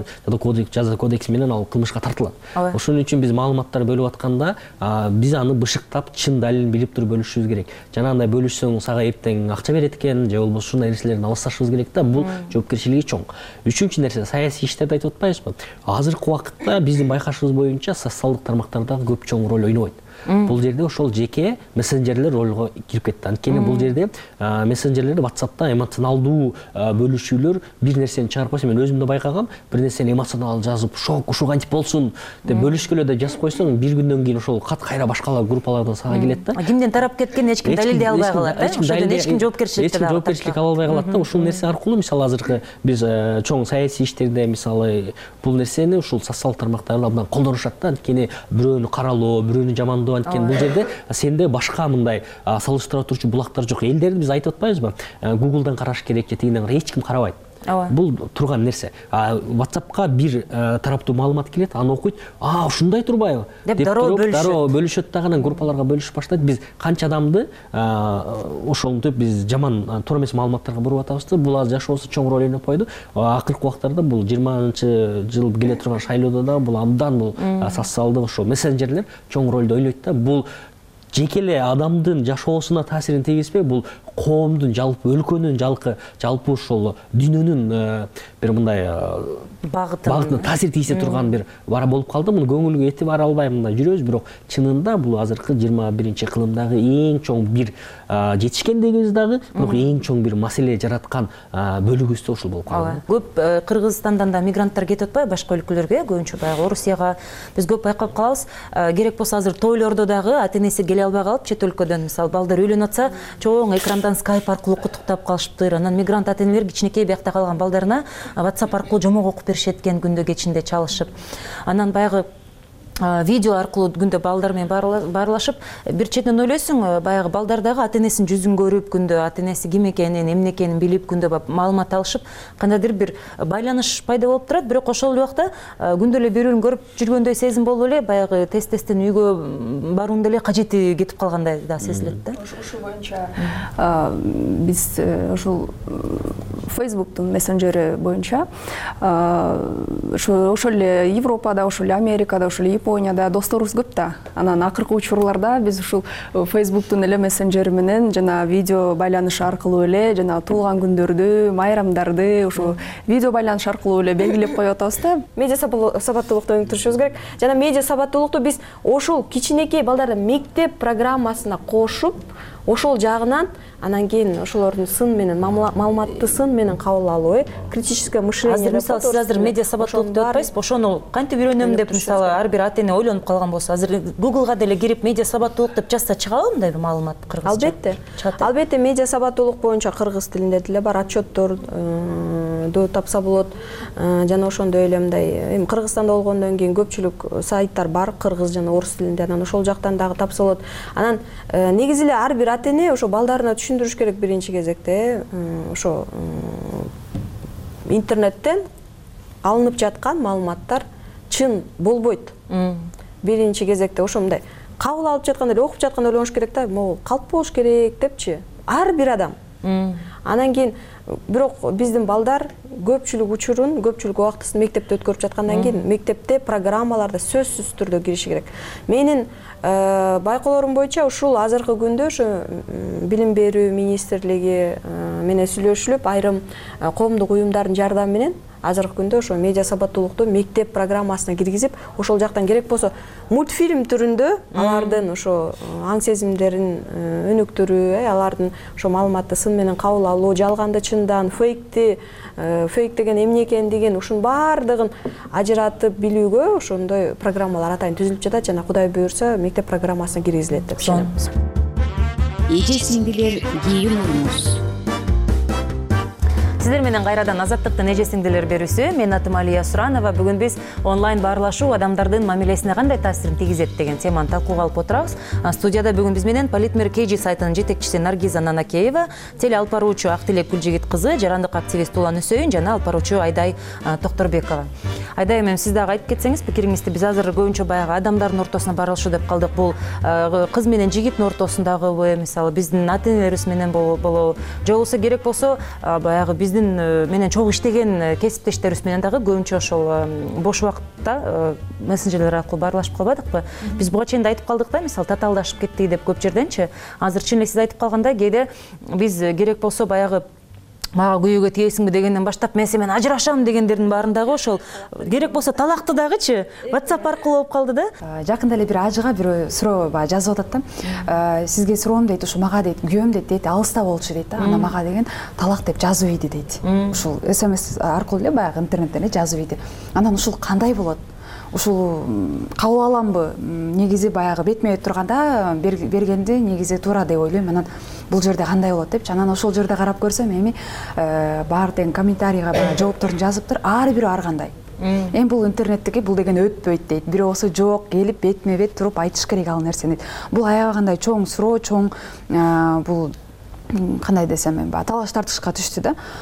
жаза кодекси менен ал кылмышка тартылат. Ошон үчүн биз маалыматтар бөлүп атканда биз аны бышыктап, чын далилин билип туруп бөлүшүбүз керек. Жанагындай бөлүшсөң сага эртең акча берет экен, же болбосо ушундай нерселерден алысташыбыз керек да. Бул жоопкерчилиги чоң. Үчүнчү нерсе саясий иштерди айтып атпайбызбы? Азыркы убакытта биздин байкашыбыз боюнча социалдык тармактардагы көп чоң роль ойнобойт. Бул жерде ошол жеке мессенджерлер ролго кирип кетти. Анткени бул жерде мессенджерлерде WhatsApp'та эмоционалдуу бөлүшүүлөр бир нерсени чыгарып койсо, мен өзүм да байкагам, бир нерсени эмоционал жазып, шок, ушул кантип болсун деп бөлүшкөлө да жазып койсоң, бир күндөн кийин ошол кат кайра башкалар группалардан сага келет да. Кимден тарап кеткен эч ким далилдей албай калат да. Ошондон эч ким жоопкерчиликти да. Жоопкерчилик ала албай калат да. Ушул нерсе аркылуу мисалы азыркы биз чоң саясий иштерде мисалы бул нерсени ушул социалдык тармактарда абдан колдонушат да. Анткени бирөөнү каралоо, бирөөнү жамандоо, анткени бул жерде сенде башка мындай салыштыра турчу булактар жок. Элдерди биз айтып атпайбызбы? Гуглдан караш керек же тигинден эч ким карабайт. бул турган нерсе. WhatsAppка бир тараптуу маалымат келет, аны окуйт, а ушундай турбайбы деп дароо бөлүшөт. Дароо бөлүшөт дагы, анан группаларга бөлүшүп баштайт. Биз канча адамды ошентип биз жаман туура эмес маалыматтарга буруп атабыз да, бул азыр жашоосу чоң роль ойноп койду. Акыркы убактарда бул жыйырманчы жыл келе турган шайлоодо да бул абдан бул социалдык ошо мессенджерлер чоң ролду ойлойт да. Бул жеке эле адамдын жашоосуна таасирин тийгизбей, бул коомдун, жалпы өлкөнүн, жалпы жалпы ошол дүйнөнүн бир мындай багытына таасир тийсе турган бир бара болуп калды. Муну көңүлгө эти бара албай мындай жүрөбүз, бирок чынында бул азыркы жыйырма биринчи кылымдагы эң чоң бир жетишкендигибиз дагы, бирок эң чоң бир маселе жараткан бөлүгүбүз да ушул болуп калды. Көп Кыргызстандан да мигранттар кетип атпайбы башка өлкөлөргө, көбүнчө баягы Орусияга биз көп байкап калабыз. Керек болсо азыр тойлордо дагы ата-энеси келе албай калып, чет өлкөдөн мисалы балдар үйлөнүп атса, чоң экрандан скайп аркылуу куттуктап калышыптыр. Анан мигрант ата-энелер кичинекей биякта калган балдарына WhatsApp аркылуу жомок окуп беришет экен күндө кечинде чалышып. Анан баягы видео аркылуу күндө балдар менен баарлашып, бир четинен ойлойсуң, баягы балдар дагы ата-энесинин жүзүн көрүп, күндө ата-энеси ким экенин, эмне экенин билип, күндө маалымат алышып, кандайдыр бир байланыш пайда болуп турат. Бирок ошол убакта күндө эле бирөөнү көрүп жүргөндөй сезим болуп эле, баягы тез-тезден үйгө баруунун деле кажети кетип калгандай да сезилет да. Ушул боюнча биз ушул Facebook'тун мессенджери боюнча ошол эле Европада, ошол эле Америкада, ошол эле Японияда досторубуз көп да. Анан акыркы учурларда биз ушул Facebook'тун эле мессенджери менен жана видео байланыш аркылуу эле жана туулган күндөрдү, майрамдарды ошо видео байланыш аркылуу эле белгилеп коюп атабыз да. Медиа сабаттуулукту өнүктүрүшүбүз керек. Жана медиа сабаттуулукту биз ошол кичинекей балдарды мектеп программасына кошуп, ошол жагынан анан кийин ошолордун сын менен маалыматты сын менен кабыл алуу, критическое мышление. Азыр мисалы сиз азыр медиа сабаттуулук деп атпайсызбы? Ошону кантип үйрөнөм деп мисалы ар бир ата-эне ойлонуп калган болсо, азыр Google'га деле кирип медиа сабаттуулук деп жазса чыгабы мындай бир маалымат кыргызча? Албетте. Албетте медиа сабаттуулук боюнча кыргыз тилинде деле бар отчетторду тапса болот. Жана ошондой эле мындай эми Кыргызстанда болгондон кийин көпчүлүк сайттар бар кыргыз жана орус тилинде, анан ошол жактан дагы тапса болот. Анан негизи эле ар бир ата-эне ошо балдарына түшүндүрүш керек биринчи кезекте, ошо интернеттен алынып жаткан маалыматтар чын болбойт. Биринчи кезекте ошо мындай кабыл алып жатканда эле, окуп жатканда ойлонуш керек да, могул калп болуш керек депчи. Ар бир адам. Анан кийин бирок биздин балдар көпчүлүк учурун, көпчүлүк убактысын мектепте өткөрүп жаткандан кийин мектепте программаларда сөзсүз түрдө кириши керек. Менин байкоолорум боюнча ушул азыркы күндө ошо билим берүү министрлиги менен сүйлөшүлүп, айрым коомдук уюмдардын жардамы менен азыркы күндө ошо медиа сабаттуулукту мектеп программасына киргизип, ошол жактан керек болсо мультфильм түрүндө алардын ошо аң сезимдерин өнүктүрүү, алардын ошо маалыматты сын менен кабыл алуу, жалганды чындан, фейкти, фейк деген эмне экендигин ушунун баардыгын ажыратып билүүгө ошондой программалар атайын түзүлүп жатат жана Кудай буйрса мектеп программасына киргизилет деп ишенебиз. Эже сиңдилер кийин урмуз. Сиздер менен кайрадан Азаттыктын эже сиңдилер берүүсү. Мен атым Алия Суранова. Бүгүн биз онлайн баарлашуу адамдардын мамилесине кандай таасирин тийгизет деген теманы талкууга алып отурабыз. Студияда бүгүн биз менен Политмир Кей Жи сайтынын жетекчиси Наргиза Нанакеева, теле алып баруучу Актилек Гүлжигит кызы, жарандык активист Улан Үсөйүн жана алып баруучу Айдай Токторбекова. Айдай эми сиз дагы айтып кетсеңиз пикириңизди. Биз азыр көбүнчө баягы адамдардын ортосуна барылышуу деп калдык. Бул кыз менен жигиттин ортосундагыбы, мисалы биздин ата-энелерибиз менен болобу, же болбосо керек болсо баягы биз менен чогуу иштеген кесиптештерибиз менен дагы көбүнчө ошол бош убакытта мессенджерлер аркылуу баарлашып калбадыкпы? Биз буга чейин да айтып калдык да, мисалы татаалдашып кеттик деп көп жерденчи. Азыр чын эле сиз айтып калгандай кээде биз керек болсо баягы мага күйөөгө тиесиңби дегенден баштап мен сен менен ажырашам дегендердин баарындагы ошол керек болсо талакты дагычы WhatsApp аркылуу болуп калды да. Жакында эле бир ажыга бирөө суроо баягы жазып атат да. Сизге суроом дейт, ушу мага дейт, күйөөм дейт, дейт, алыста болчу дейт да. Ана мага деген талак деп жазып ийди дейт. Ушул эс эм эс аркылуу эле баягы интернеттен эле жазып ийди. Анан ушул кандай болот? Ушул кабыл аламбы? Негизи баягы бетме бет турганда бергенди негизи туура деп ойлойм. Анан бул жерде кандай болот депчи. Анан ошол жерде карап көрсөм эми баар деген комментарийга баягы жоопторун жазыптыр. Ар бири ар кандай. Эми бул интернеттеги бул деген өтпөйт дейт. Бирөө болсо жок, келип бетме бет туруп айтыш керек ал нерсени. Бул аябагандай чоң суроо, чоң бул кандай десем эми талаш тартышка түштү да.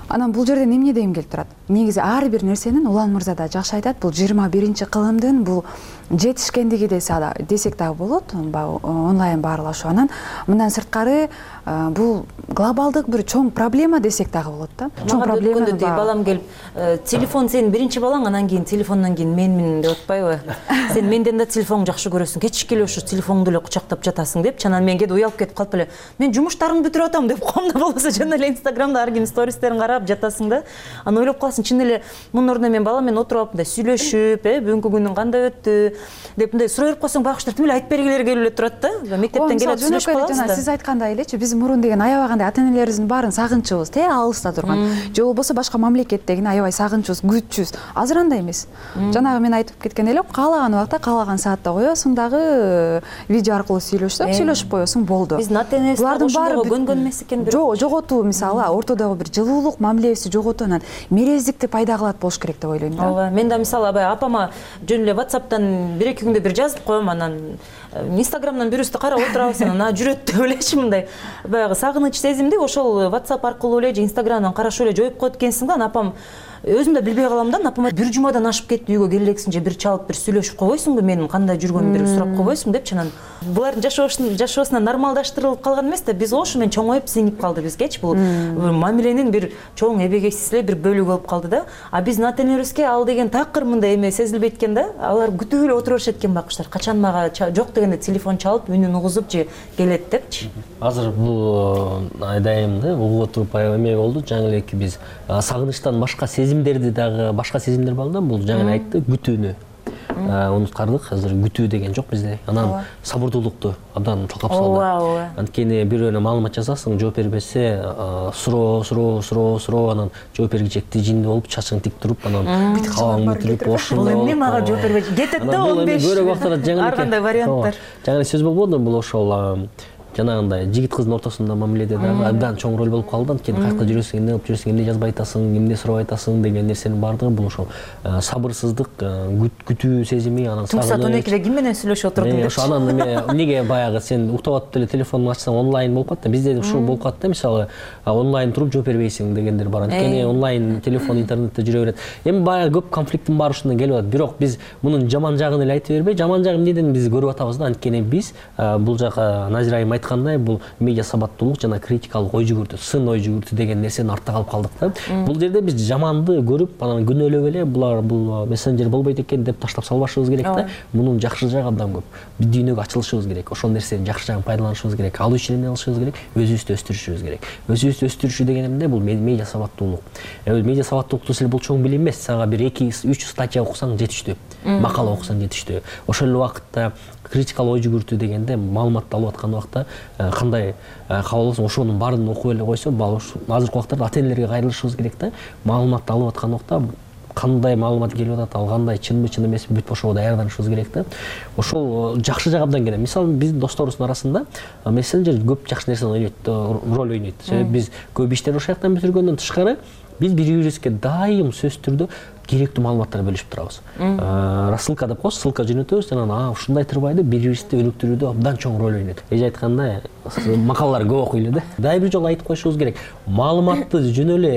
Анан бул жерден эмне дейм келип турат? Негизи ар бир нерсенин Улан мырза да жакшы айтат. Бул жыйырма биринчи кылымдын бул жетишкендиги десек дагы болот. Онлайн баарлашуу. Анан мындан сырткары бул глобалдык бир чоң проблема десек дагы болот да. Чоң проблема. Балам келип, телефон сенин биринчи балаң, анан кийин телефондон кийин менмин деп атпайбы? Сен менден да телефонду жакшы көрөсүң. Кечке эле ушу телефоңду эле кучактап жатасың деп, анан мен кээде уялып кетип калып эле, мен жумуштарымды бүтүрүп атам деп коомда болсо жана эле Инстаграмда ар ким стористтерин карап жатасың да. Анан ойлоп каласың, чын эле мунун ордуна мен балам менен отуруп мындай сүйлөшүп, э, бүгүнкү күнүң кандай өттү деп мындай сурай берип койсоң, байкуштар тим эле айтып бергилери келип эле турат да. Мектептен келип сүйлөшүп каласың да. Сиз айткандай элечи, биз мурун деген аябагандай ата-энелерибиздин баарын сагынчыбыз, те алыста турган. Же болбосо башка мамлекеттегини аябай сагынчыбыз, күтчүбүз. Азыр андай эмес. Жанагы мен айтып кеткен эле, каалаган убакта, каалаган саатта коесуң дагы видео аркылуу сүйлөшсөк, сүйлөшүп коесуң, болду. Биздин ата-энебиз ошондого көнгөн эмес экен бирок. Жоготуу, мисалы, ортодогу бир жылуулук мамилебизди жоготуп, анан мерездикти пайда кылат болуш керек деп ойлойм да. Ооба, мен да мисалы абай апама жөн эле WhatsApp'тан бир эки күндө бир жазып коем, анан Инстаграмдан бирөөбүздү карап отурабыз, анан жүрөт деп элечи мындай баягы сагыныч сезимди ошол WhatsApp аркылуу эле же Инстаграмдан карашып эле жоюп коет экенсиң да. Апам өзүм да билбей калам да, апама бир жумадан ашып кетти, үйгө келелексиң же бир чалып бир сүйлөшүп койбойсуңбу, менин кандай жүргөнүмдү бир сурап койбойсуң депчи. Анан булардын жашоосуна нормалдаштырылып калган эмес да, биз ошо менен чоңоюп сиңип калды бизгечи. Бул мамиленин бир чоң эбегейсиз эле бир бөлүгү болуп калды да. А биздин ата-энебизге ал деген такыр мындай эме сезилбейт экен да. Алар күтүп эле отура беришет экен байкуштар. Качан мага жок дегенде телефон чалып, үнүн угузуп же келет депчи. Азыр бул айдайым да, угуп отуруп эме болду. Жаңы эле биз сагынычтан башка сезимдерди дагы, башка сезимдер бар да, бул жаңы айтты, күтүүнү унуткардык. Азыр күтүү деген жок бизде. Анан сабырдуулукту абдан чокап салды. Анткени бирөөнө маалымат жазасың, жооп бербесе, суроо, суроо, суроо, суроо, анан жооп бергичекти жинди болуп, чачың тик туруп, анан кабаң бүтүрүп, ошондой болуп. Бул эмне мага жооп бербейт? Кетет да он беш. Ар кандай варианттар. Жаңы сөз болбоду, бул ошол жанагындай жигит кыздын ортосунда мамиледе дагы абдан чоң роль болуп калды. Анткени кайерка жүрөсүң, эмне кылып жүрөсүң, эмне жазбай атасың, эмне сурабай атасың деген нерсенин баардыгы бул ошол сабырсыздык, күтүү сезими, анан сагыныч. Саат он экиде ким менен сүйлөшүп отурдуң депчи. Ошо анан эме эмнеге баягы сен уктап атып эле телефонун ачсаң онлайн болуп калат да. Бизде ушул болуп калат да, мисалы онлайн туруп жооп бербейсиң дегендер бар. Анткени онлайн телефон, интернетте жүрө берет. Эми баягы көп конфликттин баары ушундан келип атат. Бирок биз мунун жаман жагын эле айтып бербей, жаман жагы эмнеден биз көрүп атабыз да. Анткени биз бул жака Назира айым айткандай, бул медиа сабаттуулук жана критикалык ой жүгүртүү, сын ой жүгүртүү деген нерсени артта калып калдык да. Бул жерде биз жаманды көрүп, анан күнөөлөп эле булар бул мессенджер болбойт экен деп таштап салбашыбыз керек да. Мунун жакшы жагы абдан көп. Биз дүйнөгө ачылышыбыз керек. Ошол нерсенин жакшы жагын пайдаланышыбыз керек. Алуу ишене алышыбыз керек. Өзүбүздү өстүрүшүбүз керек. Өзүбүздү өстүрүшүү деген эмне? Бул медиа сабаттуулук. Эми медиа сабаттуулук деле бул чоң билим эмес. Сага бир эки үч статья окусаң жетиштүү. Макала окусаң жетиштүү. Ошол эле убакытта критикалык ой жүгүртүү дегенде маалыматты алып аткан убакта кандай кабыл аласың, ошонун баарын окуп эле койсо, азыркы убактарда ата-энелерге кайрылышыбыз керек да. Маалыматты алып аткан убакта кандай маалымат келип атат, ал кандай, чынбы, чын эмеспи, бүт ошого даярданышыбыз керек да. Ошол жакшы жагы абдан келет. Мисалы биздин досторубуздун арасында мессенджер көп жакшы нерсени ойнойт, роль ойнойт. Себеби биз көп иштерди ошол жактан бүтүргөндөн тышкары биз бири-бирибизге дайым сөзсүз түрдө керектүү маалыматтарды бөлүшүп турабыз. Рассылка деп коебуз, ссылка жөнөтөбүз, анан а ушундай турбайды, бири-бирибизди өнүктүрүүдө абдан чоң роль ойнойт. Эже айткандай, макалалар көп окуй эле да. Дайыр бир жолу айтып коюшубуз керек. Маалыматты жөн эле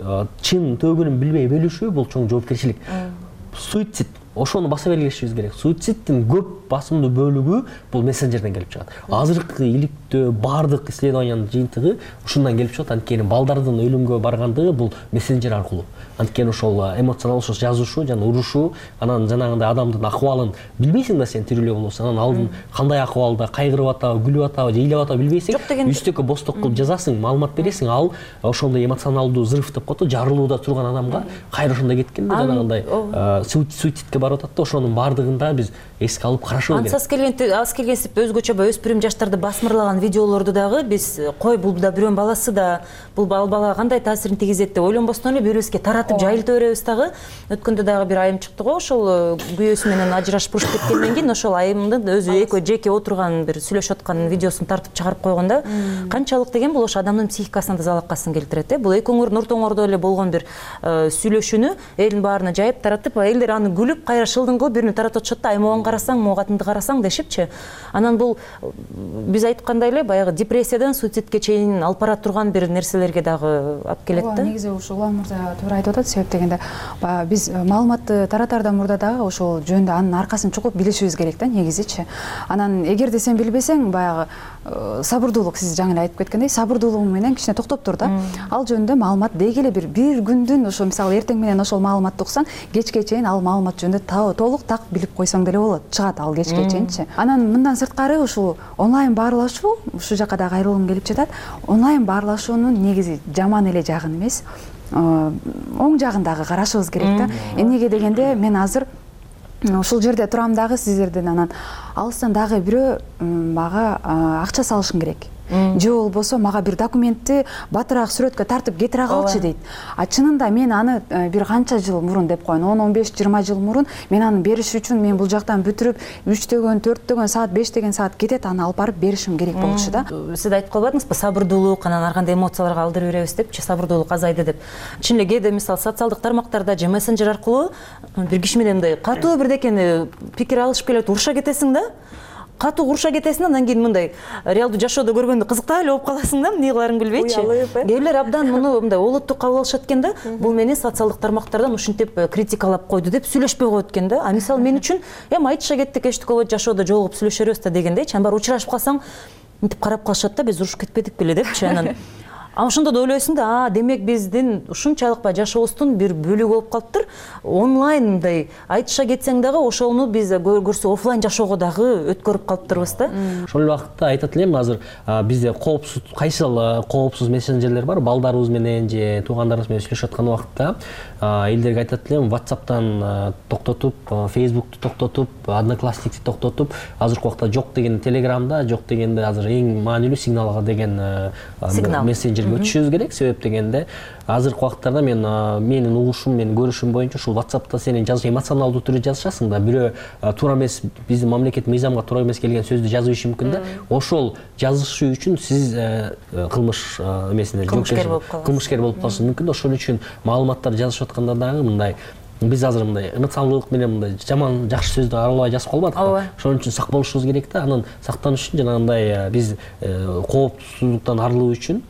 чын төбүнүн билбей бөлүшүү бул чоң жоопкерчилик. Суицид, ошону баса белгилешибиз керек. Суициддин көп басымдуу бөлүгү бул мессенджерден келип чыгат. Азыркы иликтөө баардык исследованиянын жыйынтыгы ушундан келип чыгат. Анткени балдардын өлүмгө баргандыгы бул мессенджер аркылуу. Анткени ошол эмоционалдуу жазышуу жана урушуу, анан жанагындай адамдын акыбалын билбейсиң да сен тирүү эле болосуң. Анан алдын кандай акыбалда, кайгырып атабы, күлүп атабы, ыйлап атабы билбейсиң. Үстөккө босток кылып жазасың, маалымат бересиң, ал ошондой эмоционалдуу взрыв деп коет, жарылууда турган адамга кайра ошондой кеткен да, жанагындай суицидке барып атат да. Ошонун баардыгында биз эске алып карашыбыз керек. Ансыз келген аз келгенсип өзгөчө өспүрүм жаштарды басмырлаган видеолорду дагы биз кой бул да бирөөнүн баласы да, бул балага кандай таасирин тийгизет деп ойлонбостон эле бири-бирибизге таратып жайылта беребиз дагы. Өткөндө дагы бир айым чыкты го, ошол күйөөсү менен ажырашып урушуп кеткенден кийин ошол айымдын өзү экөө жеке отурган бир сүйлөшүп аткан видеосун тартып чыгарып койгон да. Канчалык деген бул ошо адамдын психикасына да залакасын келтирет э. Бул экөөңөрдүн ортоңордо эле болгон бир сүйлөшүүнү элдин баарына жайып таратып, элдер аны күлүп кайра шылдың кылып бирини таратып атышат да, ай могун карасаң, могу катынды карасаң дешипчи. Анан бул биз айткандай эле баягы депрессиядан суицидке чейин алып бара турган бир нерселерге дагы алып келет да. Негизи ушул Улан мырза туура айтып атат. Себеп дегенде баягы биз маалыматты таратаардан мурда дагы ошол жөнүндө анын аркасын чукуп билишибиз керек да негизичи. Анан эгерде сен билбесең, баягы сабырдуулук, сиз жаңы эле айтып кеткендей, сабырдуулугуң менен кичине токтоп тур да. Ал жөнүндө маалымат деги эле бир бир күндүн ошо мисалы эртең менен ошол маалыматты уксаң, кечке чейин ал маалымат жөнүндө толук так билип койсоң деле болот. Чыгат ал кечке чейинчи. Анан мындан сырткары ушул онлайн баарлашуу, ушул жакка дагы кайрылгым келип жатат. Онлайн баарлашуунун негизи жаман эле жагын эмес, оң жагын дагы карашыбыз керек да. Эмнеге дегенде мен азыр ушул жерде турам дагы сиздерден анан алыстан дагы бирөө мага акча салышың керек. Же болбосо мага бир документти батыраак сүрөткө тартып кетире калчы дейт. А чынында мен аны бир канча жыл мурун деп коеюн, он он беш жыйырма жыл мурун мен аны бериш үчүн мен бул жактан бүтүрүп үчтөгөн, төрттөгөн саат, бештеген саат кетет, аны алып барып беришим керек болчу да. Сиз айтып калбадыңызбы, сабырдуулук, анан ар кандай эмоцияларга алдырып беребиз депчи, сабырдуулук азайды деп. Чын эле кээде мисалы социалдык тармактарда же мессенджер аркылуу бир киши менен мындай катуу бирдекени пикир алышып келет, уруша кетесиң да. Катуу уруша кетесиң, андан кийин мындай реалдуу жашоодо көргөндө кызыктап эле болуп каласың да, эмне кыларын билбейчи. Кээбилер абдан муну мындай олоттуу кабыл алышат экен да. Бул мени социалдык тармактардан ушинтип критикалап койду деп сүйлөшпөй коет экен да. А мисалы мен үчүн эми айтыша кеттик, эчтеке болбойт, жашоодо жолугуп сүйлөшөрбүз да дегендейчи. Анан баары учурашып калсаң, мынтип карап калышат да, биз урушуп кетпедик беле депчи. Анан А ошондо да ойлойсуң да, а демек биздин ушунчалык ба жашообуздун бир бөлүгү болуп калыптыр. Онлайн мындай айтыша кетсең дагы ошону биз көрсө офлайн жашоого дагы өткөрүп калыптырбыз да. Ошол убакытта айтат элем, азыр бизде коопсуз кайсыл коопсуз мессенджерлер бар, балдарыбыз менен же туугандарыбыз менен сүйлөшүп аткан убакытта элдерге айтат элем, WhatsApp'тан токтотуп, Facebook'ту токтотуп, Одноклассникти токтотуп, азыркы убакта жок деген Telegram'да, жок дегенде азыр эң маанилүү Сигналга деген мессенджер өтүшүбүз керек. Себеп дегенде азыркы убакыттарда мен менин угушум, менин көрүшүм боюнча ушул WhatsApp'та сенин жазып эмоционалдуу түрдө жазышасың да, бирөө туура эмес, биздин мамлекет мыйзамга туура эмес келген сөздү жазып ийиши мүмкүн да. Ошол жазышы үчүн сиз кылмыш эмесине кылмышкер болуп калышыңыз мүмкүн да. Ошол үчүн маалыматтарды жазышып атканда дагы мындай биз азыр мындай эмоционалдуулук менен мындай жаман жакшы сөздү аралабай жазып калбадык. Ошон үчүн сак болушубуз керек да. Анан сактаныш үчүн жанагындай биз коопсуздуктан арылуу үчүн,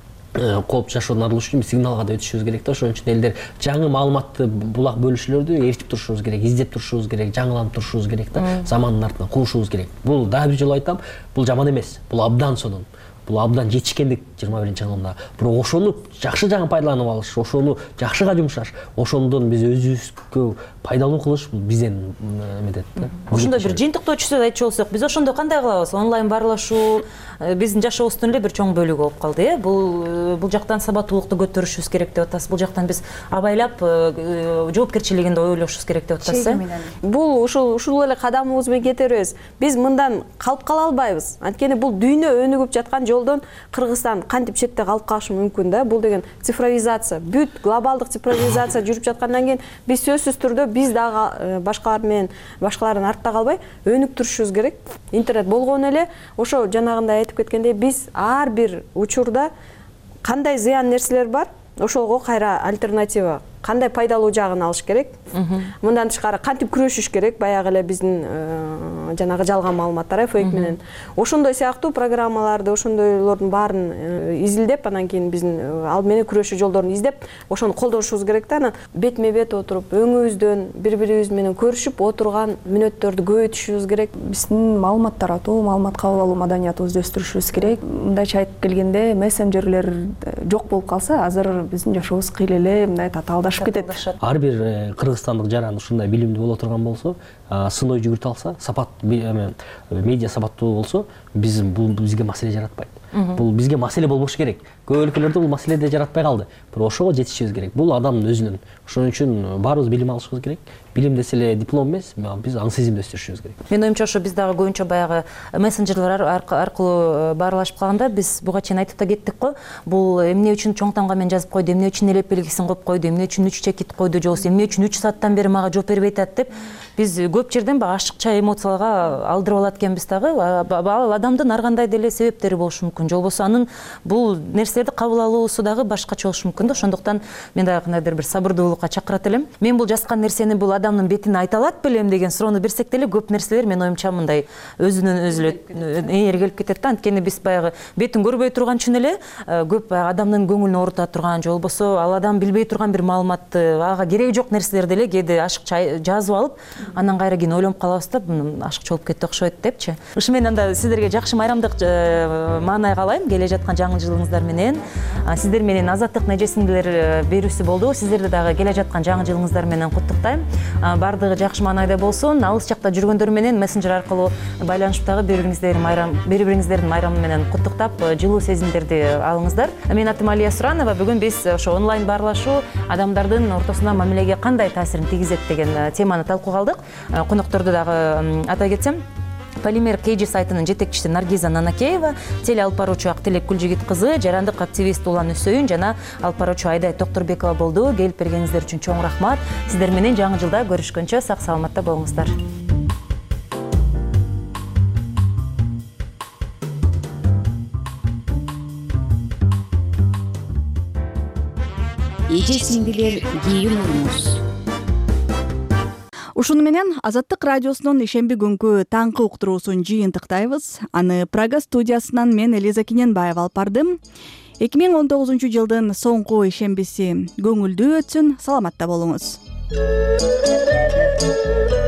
кооп жашоодон арылыш үчүн Сигналга да өтүшүбүз керек да. Ошон үчүн элдер жаңы маалыматты булак бөлүшүүлөрдү ээрчип турушубуз керек, издеп турушубуз керек, жаңыланып турушубуз керек да. Замандын артынан куушубуз керек. Бул дагы бир жолу айтам, бул жаман эмес. Бул абдан сонун. Бул абдан жетишкендик жыйырма биринчи кылымда. Бирок ошону жакшы жагын пайдаланып алыш, ошону жакшыга жумшаш, ошондон биз өзүбүзгө пайдалуу кылыш бул бизден эметет да. Ошондой бир жыйынтыктоочу сөз айтчу болсок, биз ошондо кандай кылабыз? Онлайн баарлашуу биздин жашообуздун эле бир чоң бөлүгү болуп калды, э? Бул бул жактан сабаттуулукту көтөрүшүбүз керек деп атасыз. Бул жактан биз абайлап жоопкерчилигинде ойлошубуз керек деп атасыз. Бул ушул ушул эле кадамыбыз менен кете беребиз. Биз мындан калып кала албайбыз. Анткени бул дүйнө өнүгүп жаткан жолдон Кыргызстан кантип четте калып калышы мүмкүн да. Бул деген цифровизация, бүт глобалдык цифровизация жүрүп жаткандан кийин биз сөзсүз түрдө биз дагы башкалар менен башкалардын артта калбай өнүк турушубуз керек. Интернет болгону эле ошо жанагындай айтып кеткендей биз ар бир учурда кандай зыян нерселер бар, ошого кайра альтернатива, кандай пайдалуу жагын алыш керек. Мындан тышкары кантип күрөшүш керек, баягы эле биздин жанагы жалган маалыматтар, фейк менен. Ошондой сыяктуу программаларды, ошондойлордун баарын изилдеп, анан кийин биздин ал менен күрөшүү жолдорун издеп, ошону колдонушубуз керек да. Анан бетме-бет отуруп, өңүбүздөн бири-бирибиз менен көрүшүп отурган мүнөттөрдү көбөйтүшүбүз керек. Биздин маалымат таратуу, маалымат кабыл алуу маданиятыбызды өстүрүшүбүз керек. Мындайча айтып келгенде, мессенджерлер жок болуп калса, азыр биздин жашообуз кыйла эле мындай татаалдашып кетет. Ар бир кыргызстандык жаран ушундай билимдүү боло турган болсо, сын ой жүгүртө алса, сапат медиа сабаттуу болсо, биз бул бизге маселе жаратпайт. Бул бизге маселе болбош керек. Көп өлкөлөрдө бул маселе да жаратпай калды. Бирок ошого жетишибиз керек. Бул адамдын өзүнүн. Ошон үчүн баарыбыз билим алышыбыз керек. Билим десе эле диплом эмес, биз аң сезимди өстүрүшүбүз керек. Мен оюмча ошо биз дагы көбүнчө баягы мессенджерлер аркылуу баарлашып калганда биз буга чейин айтып да кеттик го. Бул эмне үчүн чоң тамга жазып койду, эмне үчүн элеп белгисин коюп койду, эмне үчүн үч чекит койду, же болбосо эмне үчүн үч сааттан бери мага жооп бербей атат деп биз көп жерден баягы ашыкча эмоцияларга алдырып алат экенбиз дагы. Ал адамдын ар кандай деле себептери болушу мүмкүн. мүмкүн, же болбосо анын бул нерселерди кабыл алуусу дагы башкача болушу мүмкүн да. Ошондуктан мен дагы кандайдыр бир сабырдуулукка чакырат элем. Мен бул жазган нерсени бул адамдын бетине айта алат белем деген суроону берсек деле көп нерселер менин оюмча мындай өзүнөн өзү эле эргелип кетет да. Анткени биз баягы бетин көрбөй турган үчүн эле көп адамдын көңүлүн оорута турган, же болбосо ал адам билбей турган бир маалыматты, ага кереги жок нерселерди эле кээде ашыкча жазып алып, анан кайра кийин ойлонуп калабыз да, ашыкча болуп кетти окшойт депчи. Ушу менен анда сиздерге жакшы майрамдык маанай каалайм келе жаткан жаңы жылыңыздар менен. Сиздер менен Азаттык нежесиндилер берүүсү болду. Сиздерди дагы келе жаткан жаңы жылыңыздар менен куттуктайм. Баардыгы жакшы маанайда болсун. Алыс жакта жүргөндөр менен мессенджер аркылуу байланышып дагы бири-бириңиздерди майрам, бири-бириңиздердин майрамы менен куттуктап, жылуу сезимдерди алыңыздар. Менин атым Алия Суранова. Бүгүн биз ошо онлайн баарлашуу адамдардын ортосуна мамилеге кандай таасирин тийгизет деген теманы талкууга алдык. Конокторду дагы ата кетсем, Полимер Кейджи сайтынын жетекчиси Наргиза Нанакеева, теле алып баруучу Актилек Гүлжигит кызы, жарандык активист Улан Үсөйүн жана алып баруучу Айдай Токторбекова болду. Келип бергениңиздер үчүн чоң рахмат. Сиздер менен жаңы жылда көрүшкөнчө сак саламатта болуңуздар. Эже сиңдилер кийин урмуз. Ушуну менен Азаттык радиосунун ишемби күнгү таңкы уктуруусун жыйынтыктайбыз. Аны Прага студиясынан мен Элиза Кененбаева алып бардым. эки миң он тогузунчу жылдын соңку ишембиси көңүлдүү өтсүн, саламатта болуңуз.